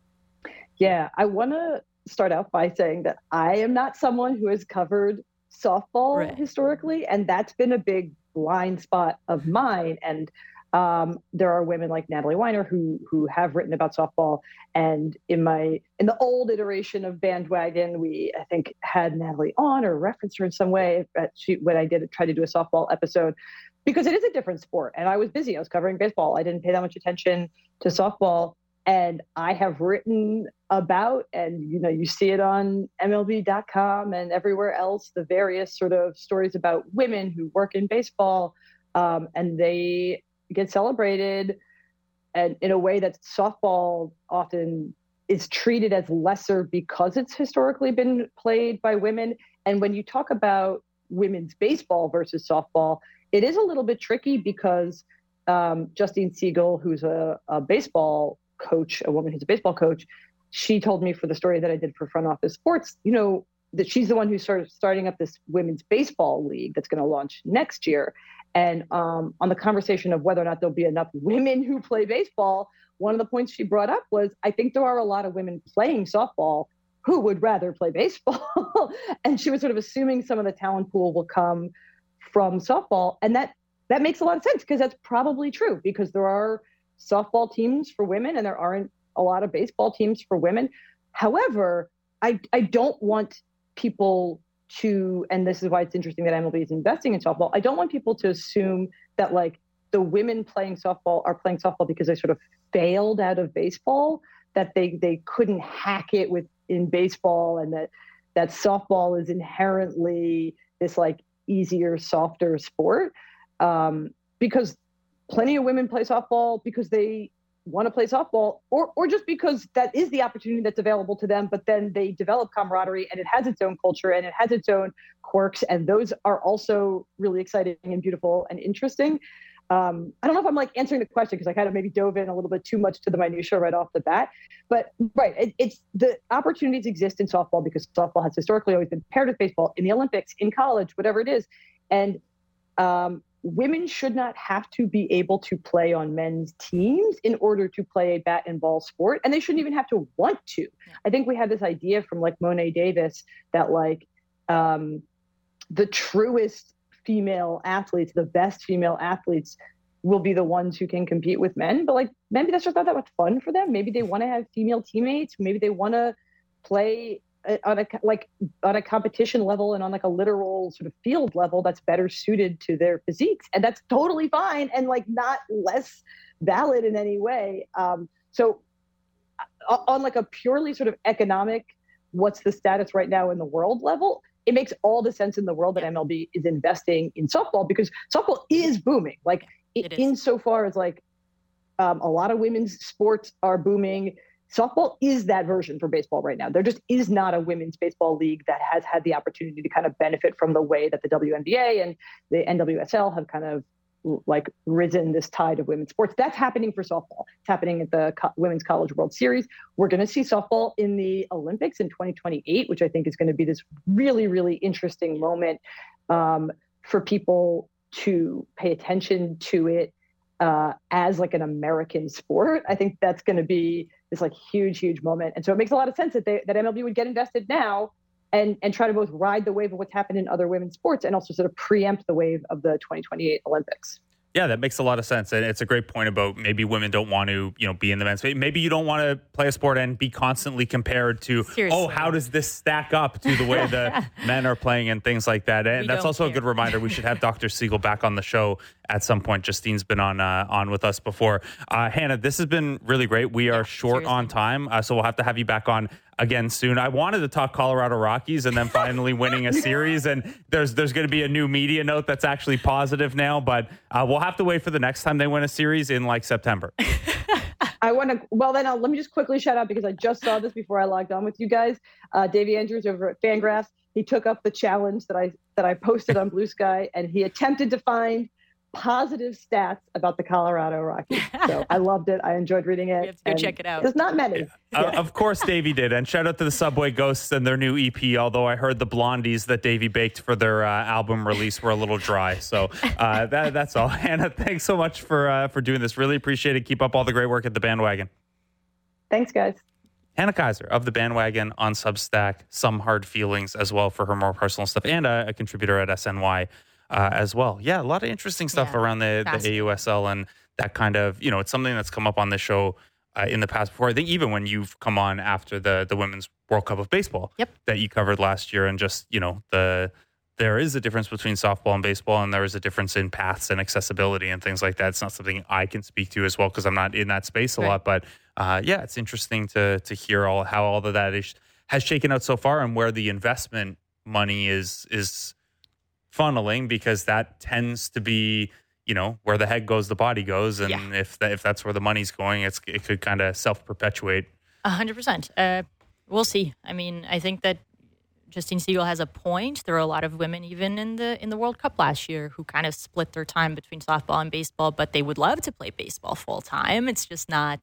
Yeah, I want to start out by saying that I am not someone who has covered softball historically, and that's been a big blind spot of mine. And there are women like Natalie Weiner who have written about softball. And in the old iteration of Bandwagon, we, I think, had Natalie on or referenced her in some way when I tried to do a softball episode, because it is a different sport. And I was busy. I was covering baseball. I didn't pay that much attention to softball. And I have written about, and you know, you see it on MLB.com and everywhere else, the various sort of stories about women who work in baseball, and they get celebrated, and in a way that softball often is treated as lesser because it's historically been played by women. And when you talk about women's baseball versus softball, it is a little bit tricky because Justine Siegel, who's a baseball coach, a woman who's a baseball coach, she told me for the story that I did for Front Office Sports, you know, that she's the one who started starting up this women's baseball league that's going to launch next year. And on the conversation of whether or not there'll be enough women who play baseball, one of the points she brought up was, I think there are a lot of women playing softball who would rather play baseball. And she was sort of assuming some of the talent pool will come from softball. And that makes a lot of sense, because that's probably true, because there are softball teams for women and there aren't a lot of baseball teams for women. However, I don't want people and this is why it's interesting that MLB is investing in softball. I don't want people to assume that like the women playing softball are playing softball because they sort of failed out of baseball, that they couldn't hack it in baseball, and that softball is inherently this like easier, softer sport. Because plenty of women play softball because they want to play softball, or just because that is the opportunity that's available to them, but then they develop camaraderie, and it has its own culture and it has its own quirks, and those are also really exciting and beautiful and interesting. I don't know if I'm like answering the question, because I kind of maybe dove in a little bit too much to the minutia right off the bat, but right, it's the opportunities exist in softball because softball has historically always been paired with baseball in the Olympics, in college, whatever it is, and women should not have to be able to play on men's teams in order to play a bat and ball sport. And they shouldn't even have to want to. Yeah. I think we had this idea from like Monet Davis that like the truest female athletes, the best female athletes will be the ones who can compete with men. But like, maybe that's just not that much fun for them. Maybe they want to have female teammates. Maybe they want to play on a competition level and on like a literal sort of field level that's better suited to their physiques, and that's totally fine and like not less valid in any way. So on like a purely sort of economic, what's the status right now in the world level, it makes all the sense in the world that MLB is investing in softball, because softball is booming. Like insofar as like a lot of women's sports are booming, softball is that version for baseball right now. There just is not a women's baseball league that has had the opportunity to kind of benefit from the way that the WNBA and the NWSL have kind of like risen this tide of women's sports. That's happening for softball. It's happening at the Women's College World Series. We're going to see softball in the Olympics in 2028, which I think is going to be this really, really interesting moment for people to pay attention to it as like an American sport. I think that's going to be this like huge, huge moment. And so it makes a lot of sense that MLB would get invested now and try to both ride the wave of what's happened in other women's sports and also sort of preempt the wave of the 2028 Olympics. Yeah, that makes a lot of sense. And it's a great point about maybe women don't want to, be in the men's space. Maybe you don't want to play a sport and be constantly compared to, how does this stack up to the way the men are playing and things like that. And that's also a good reminder. We should have Dr. Siegel back on the show at some point. Justine's been on with us before. Hannah, this has been really great. We are short on time, so we'll have to have you back on again soon. I wanted to talk Colorado Rockies and then finally winning a series, and there's going to be a new media note that's actually positive now, but we'll have to wait for the next time they win a series in like September. Let me just quickly shout out, because I just saw this before I logged on with you guys. Davey Andrews over at Fangraphs, he took up the challenge that I posted on Blue Sky, and he attempted to find positive stats about the Colorado Rockies. So I loved it. I enjoyed reading it. You have to go check it out. There's not many. Of course, Davey did. And shout out to the Subway Ghosts and their new EP, although I heard the blondies that Davey baked for their album release were a little dry. So that's all. Hannah, thanks so much for doing this. Really appreciate it. Keep up all the great work at The Bandwagon. Thanks, guys. Hannah Kaiser of The Bandwagon on Substack. Some hard feelings as well for her more personal stuff, and a contributor at SNY. As well. Yeah, a lot of interesting stuff around the AUSL and that kind of, it's something that's come up on the show in the past before. I think even when you've come on after the Women's World Cup of Baseball that you covered last year, and just, there is a difference between softball and baseball, and there is a difference in paths and accessibility and things like that. It's not something I can speak to as well because I'm not in that space a lot. But it's interesting to hear how all of that has shaken out so far and where the investment money is funneling, because that tends to be, where the head goes, the body goes. And if that's where the money's going, it could kind of self-perpetuate. 100%. We'll see. I mean, I think that Justine Siegel has a point. There are a lot of women even in the World Cup last year who kind of split their time between softball and baseball, but they would love to play baseball full time. It's just not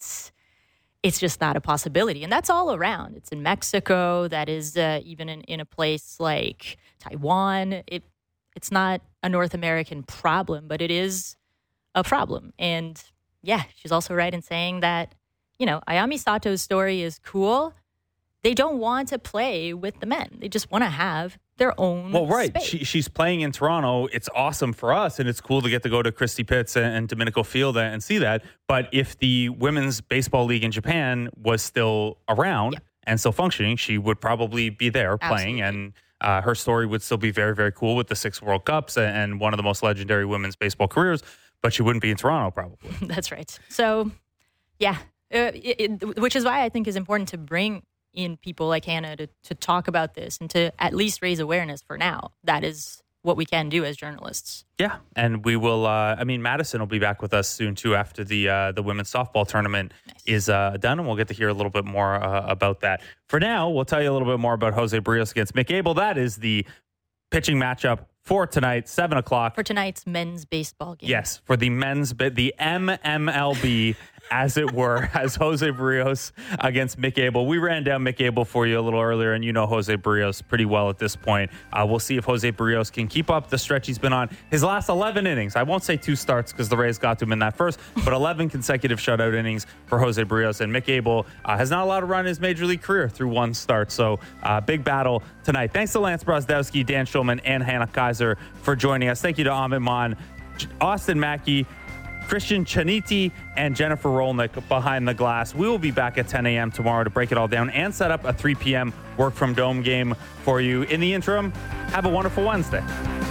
a possibility. And that's all around. It's in Mexico. That is even in a place like Taiwan. It's not a North American problem, but it is a problem. And she's also right in saying that, Ayami Sato's story is cool. They don't want to play with the men. They just want to have their own space. She's playing in Toronto. It's awesome for us, and it's cool to get to go to Christie Pitts and Domenico Field and see that. But if the Women's Baseball League in Japan was still around and still functioning, she would probably be there playing. And her story would still be very, very cool with the 6 World Cups and one of the most legendary women's baseball careers, but she wouldn't be in Toronto probably. That's right. So, yeah, which is why I think it's important to bring in people like Hannah to talk about this and to at least raise awareness for now. That is what we can do as journalists. Yeah, and we will, Madison will be back with us soon too after the women's softball tournament is done, and we'll get to hear a little bit more about that. For now, we'll tell you a little bit more about Jose Berrios against Mick Abel. That is the pitching matchup for tonight, 7 o'clock. For tonight's men's baseball game. Yes, for the the MMLB, as it were, as Jose Berrios against Mick Abel. We ran down Mick Abel for you a little earlier, and you know Jose Berrios pretty well at this point. We'll see if Jose Berrios can keep up the stretch he's been on. His last 11 innings, I won't say 2 starts because the Rays got to him in that first, but 11 consecutive shutout innings for Jose Berrios. And Mick Abel has not allowed to run his major league career through 1 start. So big battle tonight. Thanks to Lance Brozdowski, Dan Schulman, and Hannah Kaiser for joining us. Thank you to Amit Mon, Austin Mackey, Christian Chaniti, and Jennifer Rolnick behind the glass. We will be back at 10 a.m. tomorrow to break it all down and set up a 3 p.m. work from Dome game for you. In the interim, have a wonderful Wednesday.